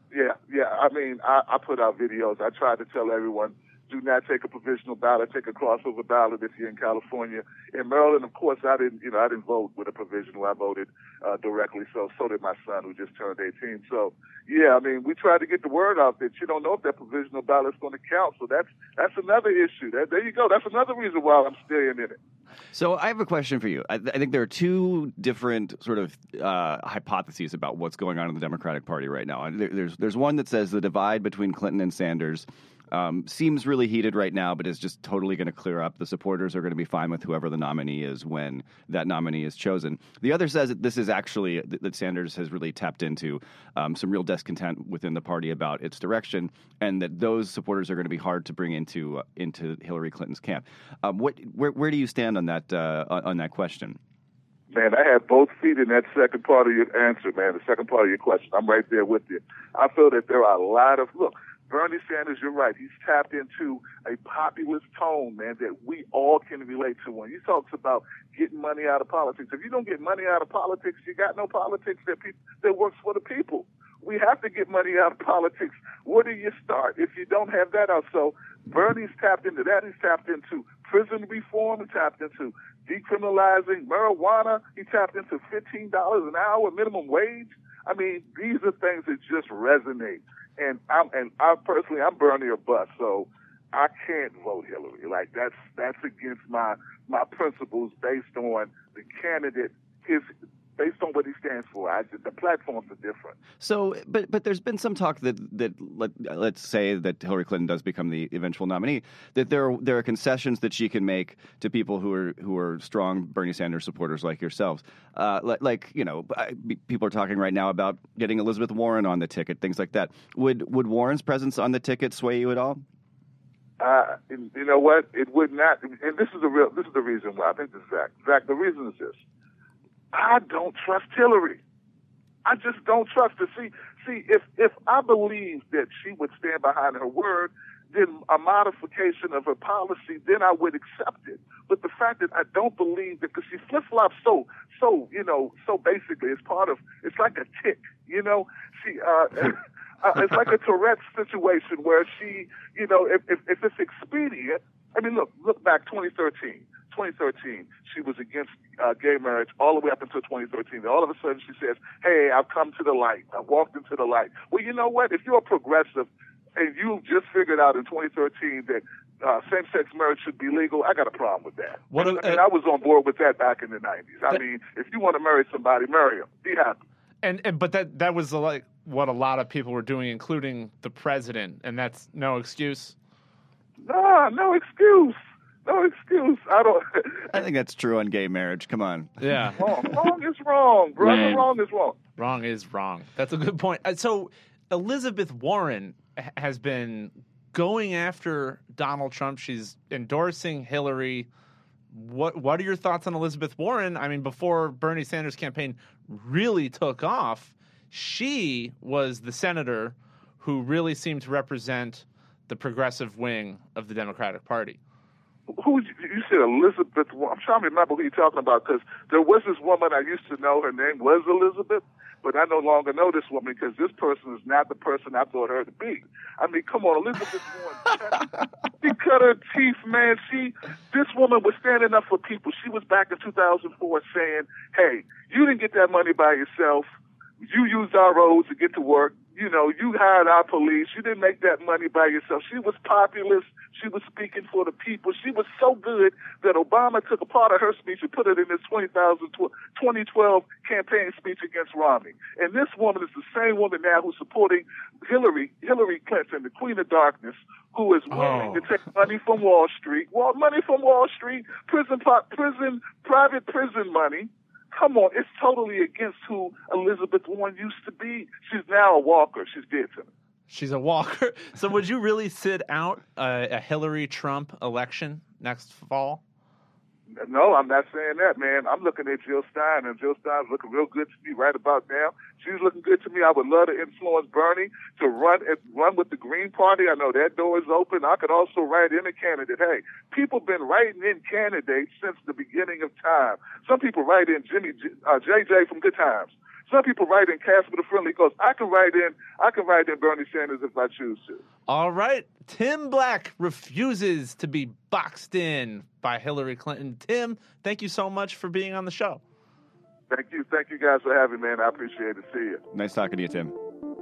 Yeah, yeah. I mean, I, I put out videos. I tried to tell everyone, do not take a provisional ballot. Take a crossover ballot if you're in California. In Maryland, of course, I didn't. You know, I didn't vote with a provisional. I voted uh, directly. So, so did my son, who just turned eighteen. So, yeah, I mean, we tried to get the word out that you don't know if that provisional ballot's going to count. So that's that's another issue. That, there you go. That's another reason why I'm staying in it. So I have a question for you. I, I think there are two different sort of uh, hypotheses about what's going on in the Democratic Party right now. There, there's there's one that says the divide between Clinton and Sanders um, seems really heated right now, but is just totally going to clear up. The supporters are going to be fine with whoever the nominee is when that nominee is chosen. The other says that this is actually that Sanders has really tapped into um, some real discontent within the party about its direction, and that those supporters are going to be hard to bring into uh, into Hillary Clinton's camp. Um, what where where do you stand on that uh, on that question? Man, I had both feet in that second part of your answer, man, the second part of your question. I'm right there with you. I feel that there are a lot of, look, Bernie Sanders, you're right. He's tapped into a populist tone, man, that we all can relate to. When he talks about getting money out of politics, if you don't get money out of politics, you got no politics that pe- that works for the people. We have to get money out of politics. Where do you start if you don't have that out? So Bernie's tapped into that. He's tapped into prison reform. He tapped into decriminalizing marijuana. He tapped into fifteen dollars an hour minimum wage. I mean, these are things that just resonate. And I'm and I personally, I'm Bernie or bust, so I can't vote Hillary. Like that's that's against my my principles based on the candidate, his based on what he stands for. I, the platforms are different. So, but but there's been some talk that that let, let's say that Hillary Clinton does become the eventual nominee, that there are, there are concessions that she can make to people who are who are strong Bernie Sanders supporters like yourselves. Uh, like, like you know, people are talking right now about getting Elizabeth Warren on the ticket, things like that. Would would Warren's presence on the ticket sway you at all? Uh, you know what? It would not. And this is the real. This is the reason why. I think this is Zach. Zach, the reason is this. I don't trust Hillary. I just don't trust her. See, see, if if I believe that she would stand behind her word, then a modification of her policy, then I would accept it. But the fact that I don't believe that, because she flip flops so, so, you know, so basically, it's part of. It's like a tick, you know. She, uh, uh, it's like a Tourette situation where she, you know, if if, if it's expedient. I mean, look, look back twenty thirteen. twenty thirteen, she was against uh, gay marriage all the way up until twenty thirteen. All of a sudden, she says, "Hey, I've come to the light. I've walked into the light." Well, you know what? If you're a progressive and you just figured out in twenty thirteen that uh, same-sex marriage should be legal, I got a problem with that. What, I, mean, uh, I, mean, I was on board with that back in the nineties. I mean, if you want to marry somebody, marry them. Be happy. And, and but that that was like what a lot of people were doing, including the president, and that's no excuse. Nah, no excuse. No excuse. I don't. I think that's true on gay marriage. Come on. Yeah. wrong. Wrong is wrong, bro. Man. Wrong is wrong. Wrong is wrong. That's a good point. So Elizabeth Warren has been going after Donald Trump. She's endorsing Hillary. What What are your thoughts on Elizabeth Warren? I mean, before Bernie Sanders' campaign really took off, she was the senator who really seemed to represent the progressive wing of the Democratic Party. Who you said Elizabeth? I'm trying to remember who you're talking about, because there was this woman I used to know. Her name was Elizabeth, but I no longer know this woman because this person is not the person I thought her to be. I mean, come on, Elizabeth Warren. She cut her teeth, man. She, this woman was standing up for people. She was back in two thousand four saying, "Hey, you didn't get that money by yourself. You used our roads to get to work. You know, you hired our police. You didn't make that money by yourself." She was populist. She was speaking for the people. She was so good that Obama took a part of her speech and put it in his twenty twelve campaign speech against Romney. And this woman is the same woman now who's supporting Hillary, Hillary Clinton, the Queen of Darkness, who is willing oh. to take money from Wall Street, well, money from Wall Street, prison, prison, private prison money. Come on, it's totally against who Elizabeth Warren used to be. She's now a walker. She's dead to me. She's a walker. So would you really sit out a, a Hillary-Trump election next fall? No, I'm not saying that, man. I'm looking at Jill Stein, and Jill Stein's looking real good to me right about now. She's looking good to me. I would love to influence Bernie to run run with the Green Party. I know that door is open. I could also write in a candidate. Hey, people been writing in candidates since the beginning of time. Some people write in Jimmy uh, J J from Good Times. Some people write in Cast with a Friendly Ghost. I can write in, I can write in Bernie Sanders if I choose to. All right. Tim Black refuses to be boxed in by Hillary Clinton. Tim, thank you so much for being on the show. Thank you. Thank you guys for having me, man. I appreciate it. See you. Nice talking to you, Tim.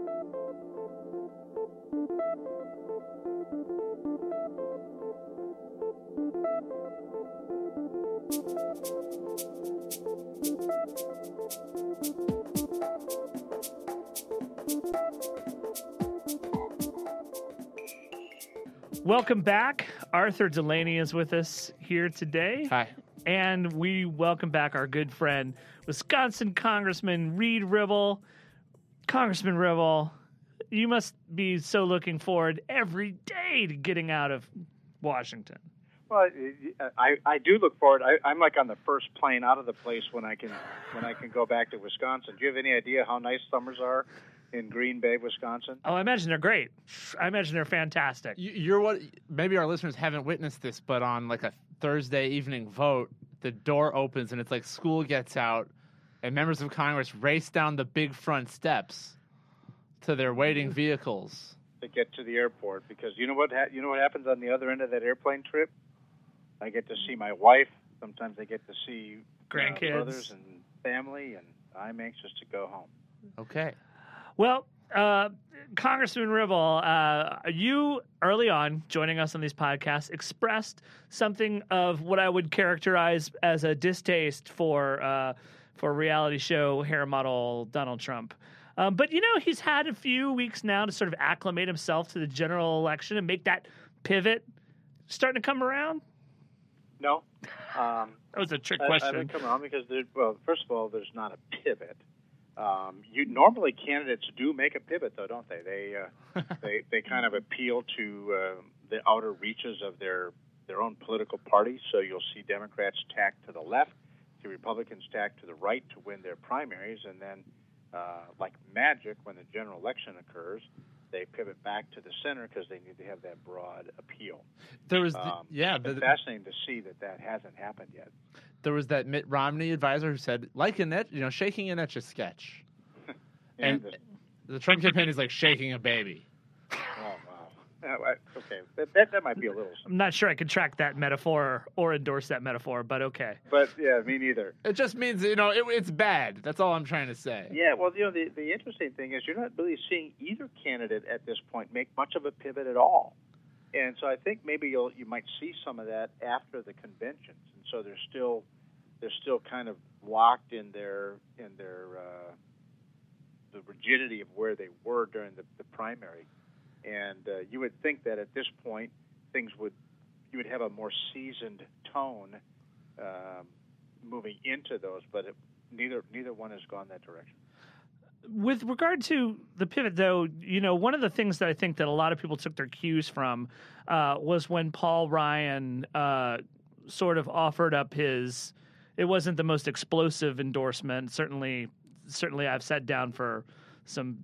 Welcome back. Arthur Delaney is with us here today. Hi. And we welcome back our good friend, Wisconsin Congressman Reed Ribble. Congressman Ribble, you must be so looking forward every day to getting out of Washington. Well, I, I do look forward. I, I'm like on the first plane out of the place when I can when I can go back to Wisconsin. Do you have any idea how nice summers are in Green Bay, Wisconsin? Oh, I imagine they're great. I imagine they're fantastic. You- You're what? Maybe our listeners haven't witnessed this, but on like a Thursday evening vote, the door opens and it's like school gets out, and members of Congress race down the big front steps to their waiting vehicles To get to the airport, because you know what ha- you know what happens on the other end of that airplane trip? I get to see my wife. Sometimes I get to see Grandkids. uh, brothers and family, and I'm anxious to go home. Okay. Well, uh, Congressman Ribble, uh, you early on joining us on these podcasts expressed something of what I would characterize as a distaste for uh, for reality show hair model Donald Trump. Um, but you know, he's had a few weeks now to sort of acclimate himself to the general election and make that pivot. Starting to come around. No, um, That was a trick I, I question. don't come around because there, well, first of all, there's not a pivot. Um, you normally candidates do make a pivot, though, don't they? They uh, they they kind of appeal to uh, the outer reaches of their their own political party. So you'll see Democrats tack to the left, see Republicans tack to the right to win their primaries, and then, uh, like magic, when the general election occurs, they pivot back to the center because they need to have that broad appeal. There was, the, Um, yeah, it's the, been fascinating to see that that hasn't happened yet. there was that Mitt Romney advisor who said, like an etch, you know, shaking an etch a sketch. And this- the Trump campaign is like shaking a baby. Oh, wow. Uh, I- okay, that, that that might be a little. I'm not sure I could track that metaphor or endorse that metaphor, but okay. But yeah, me neither. It just means, you know, it, it's bad. That's all I'm trying to say. Yeah, well, you know, the the interesting thing is you're not really seeing either candidate at this point make much of a pivot at all, and so I think maybe you'll you might see some of that after the conventions, and so they're still they're still kind of locked in their in their uh, the rigidity of where they were during the, the primary. And uh, you would think that at this point, things would you would have a more seasoned tone um, moving into those, but it, neither neither one has gone that direction. With regard to the pivot, though, you know, one of the things that I think that a lot of people took their cues from uh, was when Paul Ryan uh, sort of offered up his. It wasn't the most explosive endorsement. Certainly, certainly, I've sat down for some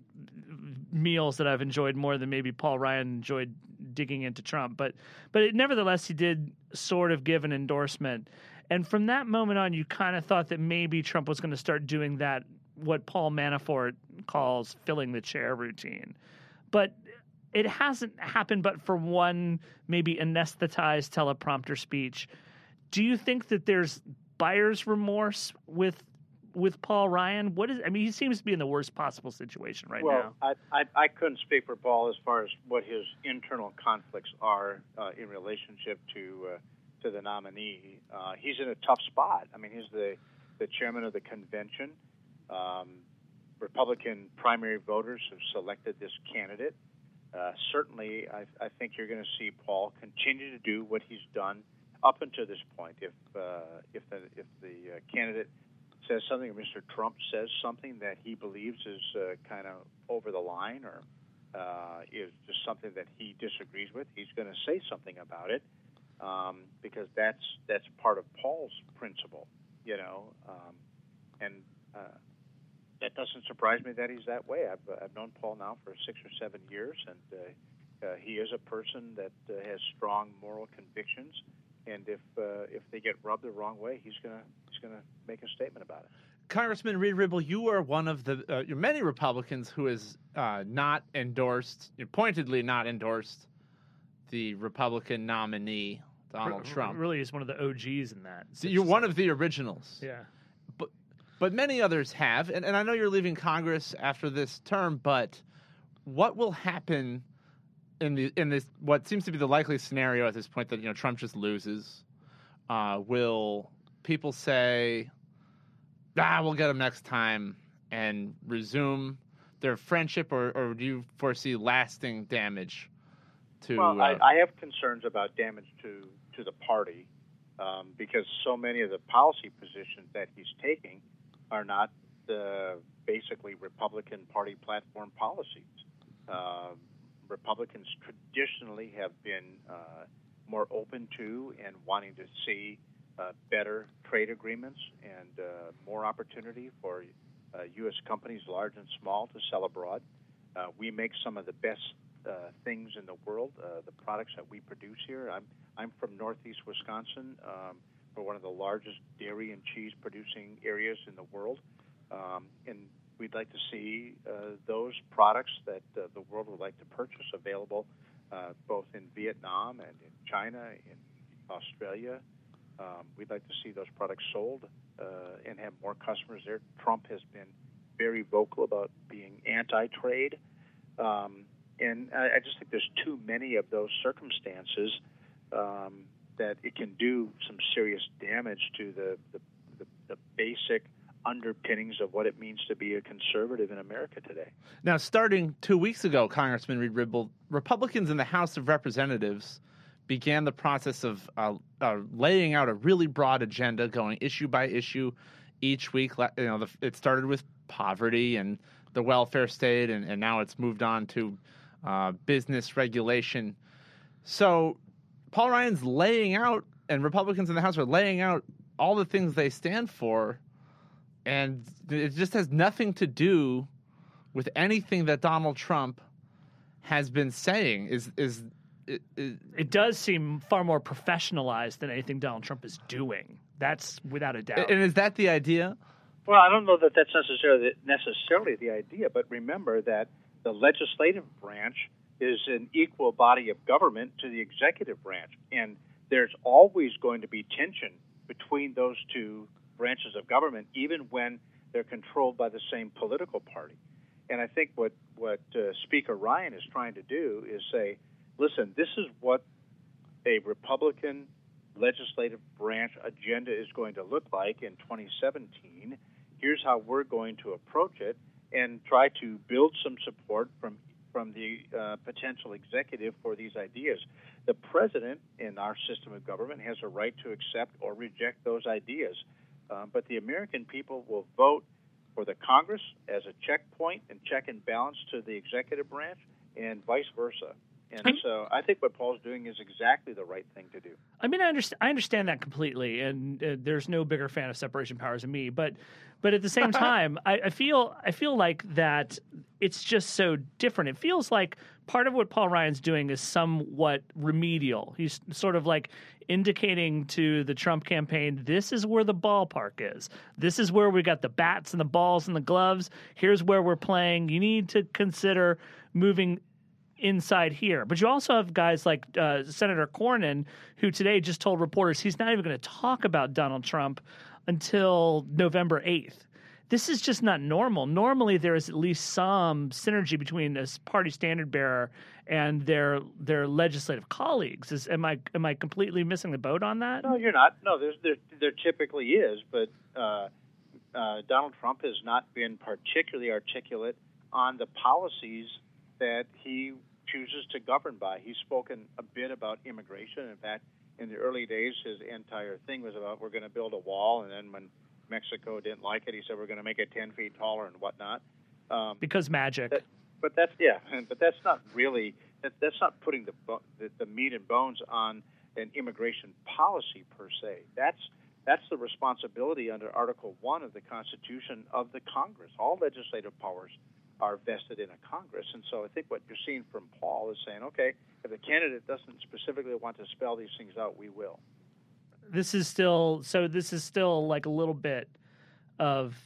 meals that I've enjoyed more than maybe Paul Ryan enjoyed digging into Trump. But but it, nevertheless, he did sort of give an endorsement. And from that moment on, you kind of thought that maybe Trump was going to start doing that, what Paul Manafort calls filling the chair routine. But it hasn't happened but for one maybe anesthetized teleprompter speech. Do you think that there's buyer's remorse with with Paul Ryan? What is? I mean, he seems to be in the worst possible situation right well, now. I, I I couldn't speak for Paul as far as what his internal conflicts are uh, in relationship to uh, to the nominee. Uh, he's in a tough spot. I mean, he's the the chairman of the convention. Um, Republican primary voters have selected this candidate. Uh, certainly, I, I think you're going to see Paul continue to do what he's done up until this point. If uh, if the if the uh, candidate says something, or Mister Trump says something that he believes is uh, kind of over the line, or uh, is just something that he disagrees with, he's going to say something about it, um, because that's that's part of Paul's principle, you know. Um, and uh, that doesn't surprise me that he's that way. I've I've known Paul now for six or seven years, and uh, uh, he is a person that uh, has strong moral convictions. And if uh, if they get rubbed the wrong way, he's gonna he's gonna make a statement about it. Congressman Reed Ribble, you are one of the uh, many Republicans who has uh, not endorsed, pointedly not endorsed, the Republican nominee, Donald R- Trump. Really is one of the O Gs in that. So you're one of the originals. Yeah. But but many others have, and, and I know you're leaving Congress after this term, but what will happen in the in this what seems to be the likely scenario at this point that you know Trump just loses? Uh, will people say, ah, we'll get him next time, and resume their friendship, or, or do you foresee lasting damage to... Well, uh, I, I have concerns about damage to, to the party um, because so many of the policy positions that he's taking are not the basically Republican Party platform policies. Uh, Republicans traditionally have been uh, more open to and wanting to see Uh, better trade agreements and uh, more opportunity for uh, U S companies, large and small, to sell abroad. Uh, we make some of the best uh, things in the world, uh, the products that we produce here. I'm I'm from Northeast Wisconsin, um, we're one of the largest dairy and cheese producing areas in the world, um, and we'd like to see uh, those products that uh, the world would like to purchase available uh, both in Vietnam and in China, in Australia. Um, we'd like to see those products sold uh, and have more customers there. Trump has been very vocal about being anti-trade. Um, and I, I just think there's too many of those circumstances um, that it can do some serious damage to the, the, the, the basic underpinnings of what it means to be a conservative in America today. Now, starting two weeks ago, Congressman Reed Ribble, Republicans in the House of Representatives began the process of uh, uh, laying out a really broad agenda, going issue by issue each week. You know, the, it started with poverty and the welfare state, and, and now it's moved on to uh, business regulation. So Paul Ryan's laying out, and Republicans in the House are laying out all the things they stand for, and it just has nothing to do with anything that Donald Trump has been saying. Is is It, it, it does seem far more professionalized than anything Donald Trump is doing. That's without a doubt. And is that the idea? Well, I don't know that that's necessarily necessarily the idea, but remember that the legislative branch is an equal body of government to the executive branch, and there's always going to be tension between those two branches of government, even when they're controlled by the same political party. And I think what what uh, Speaker Ryan is trying to do is say, listen, this is what a Republican legislative branch agenda is going to look like in twenty seventeen. Here's how we're going to approach it, and try to build some support from from the uh, potential executive for these ideas. The president in our system of government has a right to accept or reject those ideas, uh, but the American people will vote for the Congress as a checkpoint and check and balance to the executive branch, and vice versa. And so I think what Paul's doing is exactly the right thing to do. I mean, I understand, I understand that completely, and uh, there's no bigger fan of separation of powers than me. But, but at the same time, I, I feel I feel like that it's just so different. It feels like part of what Paul Ryan's doing is somewhat remedial. He's sort of like indicating to the Trump campaign, this is where the ballpark is. This is where we got the bats and the balls and the gloves. Here's where we're playing. You need to consider moving inside here. But you also have guys like uh, Senator Cornyn, who today just told reporters he's not even going to talk about Donald Trump until November eighth. This is just not normal. Normally, there is at least some synergy between this party standard bearer and their their legislative colleagues. Is, am I am I completely missing the boat on that? No, you're not. No, there's, there there typically is, but uh, uh, Donald Trump has not been particularly articulate on the policies that he chooses to govern by. He's spoken a bit about immigration. In fact, in the early days, his entire thing was about we're going to build a wall, and then when Mexico didn't like it, he said we're going to make it ten feet taller and whatnot. Um, because magic. That, but that's yeah, but that's not really that, that's not putting the, the the meat and bones on an immigration policy per se. That's that's the responsibility under Article One of the Constitution of the Congress. All legislative powers are vested in a Congress. And so I think what you're seeing from Paul is saying, okay, if the candidate doesn't specifically want to spell these things out, we will. This is still, so this is still like a little bit of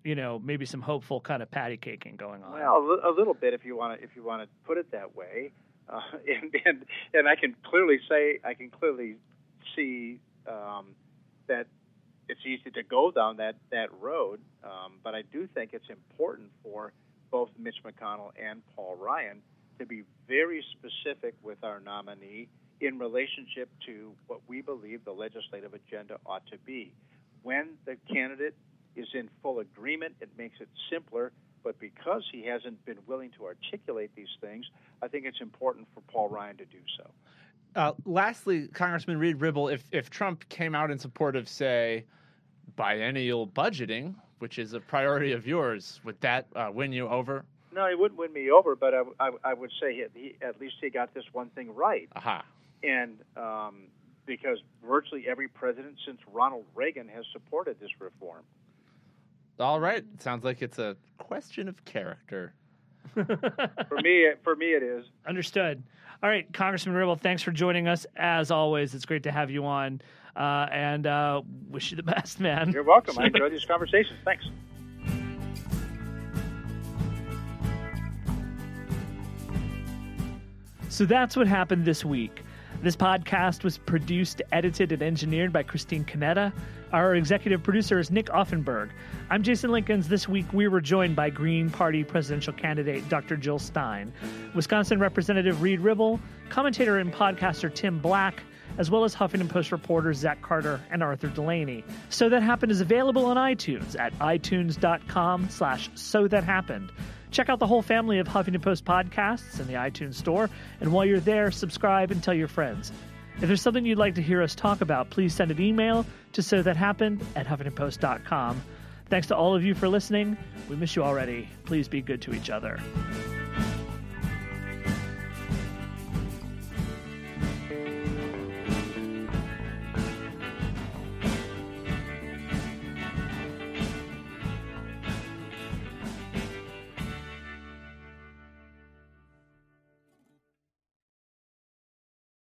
you know, maybe some hopeful kind of patty caking going on. Well, a, li- a little bit, if you want to, if you want to put it that way, uh, and, and and I can clearly say, I can clearly see um, that it's easy to go down that that road, um, but I do think it's important for both Mitch McConnell and Paul Ryan to be very specific with our nominee in relationship to what we believe the legislative agenda ought to be. When the candidate is in full agreement, it makes it simpler, but because he hasn't been willing to articulate these things, I think it's important for Paul Ryan to do so. Uh, lastly, Congressman Reed Ribble, if, if Trump came out in support of, say, biennial budgeting, which is a priority of yours, would that uh, win you over? No, he wouldn't win me over, but I, I, I would say he, he, at least he got this one thing right. Aha. And um, because virtually every president since Ronald Reagan has supported this reform. All right. Sounds like it's a question of character. For me, for me, it is. Understood. All right, Congressman Ribble, thanks for joining us. As always, it's great to have you on, uh, and uh, wish you the best, man. You're welcome. I enjoy these conversations. Thanks. So that's what happened this week. This podcast was produced, edited, and engineered by Christine Canetta. Our executive producer is Nick Offenberg. I'm Jason Lincolns. This week, we were joined by Green Party presidential candidate Doctor Jill Stein, Wisconsin Representative Reed Ribble, commentator and podcaster Tim Black, as well as Huffington Post reporters Zach Carter and Arthur Delaney. So That Happened is available on iTunes at itunes.com slash so that happened. Check out the whole family of Huffington Post podcasts in the iTunes store, and while you're there, subscribe and tell your friends. If there's something you'd like to hear us talk about, please send an email to so that happened at huffington post dot com. Thanks to all of you for listening. We miss you already. Please be good to each other.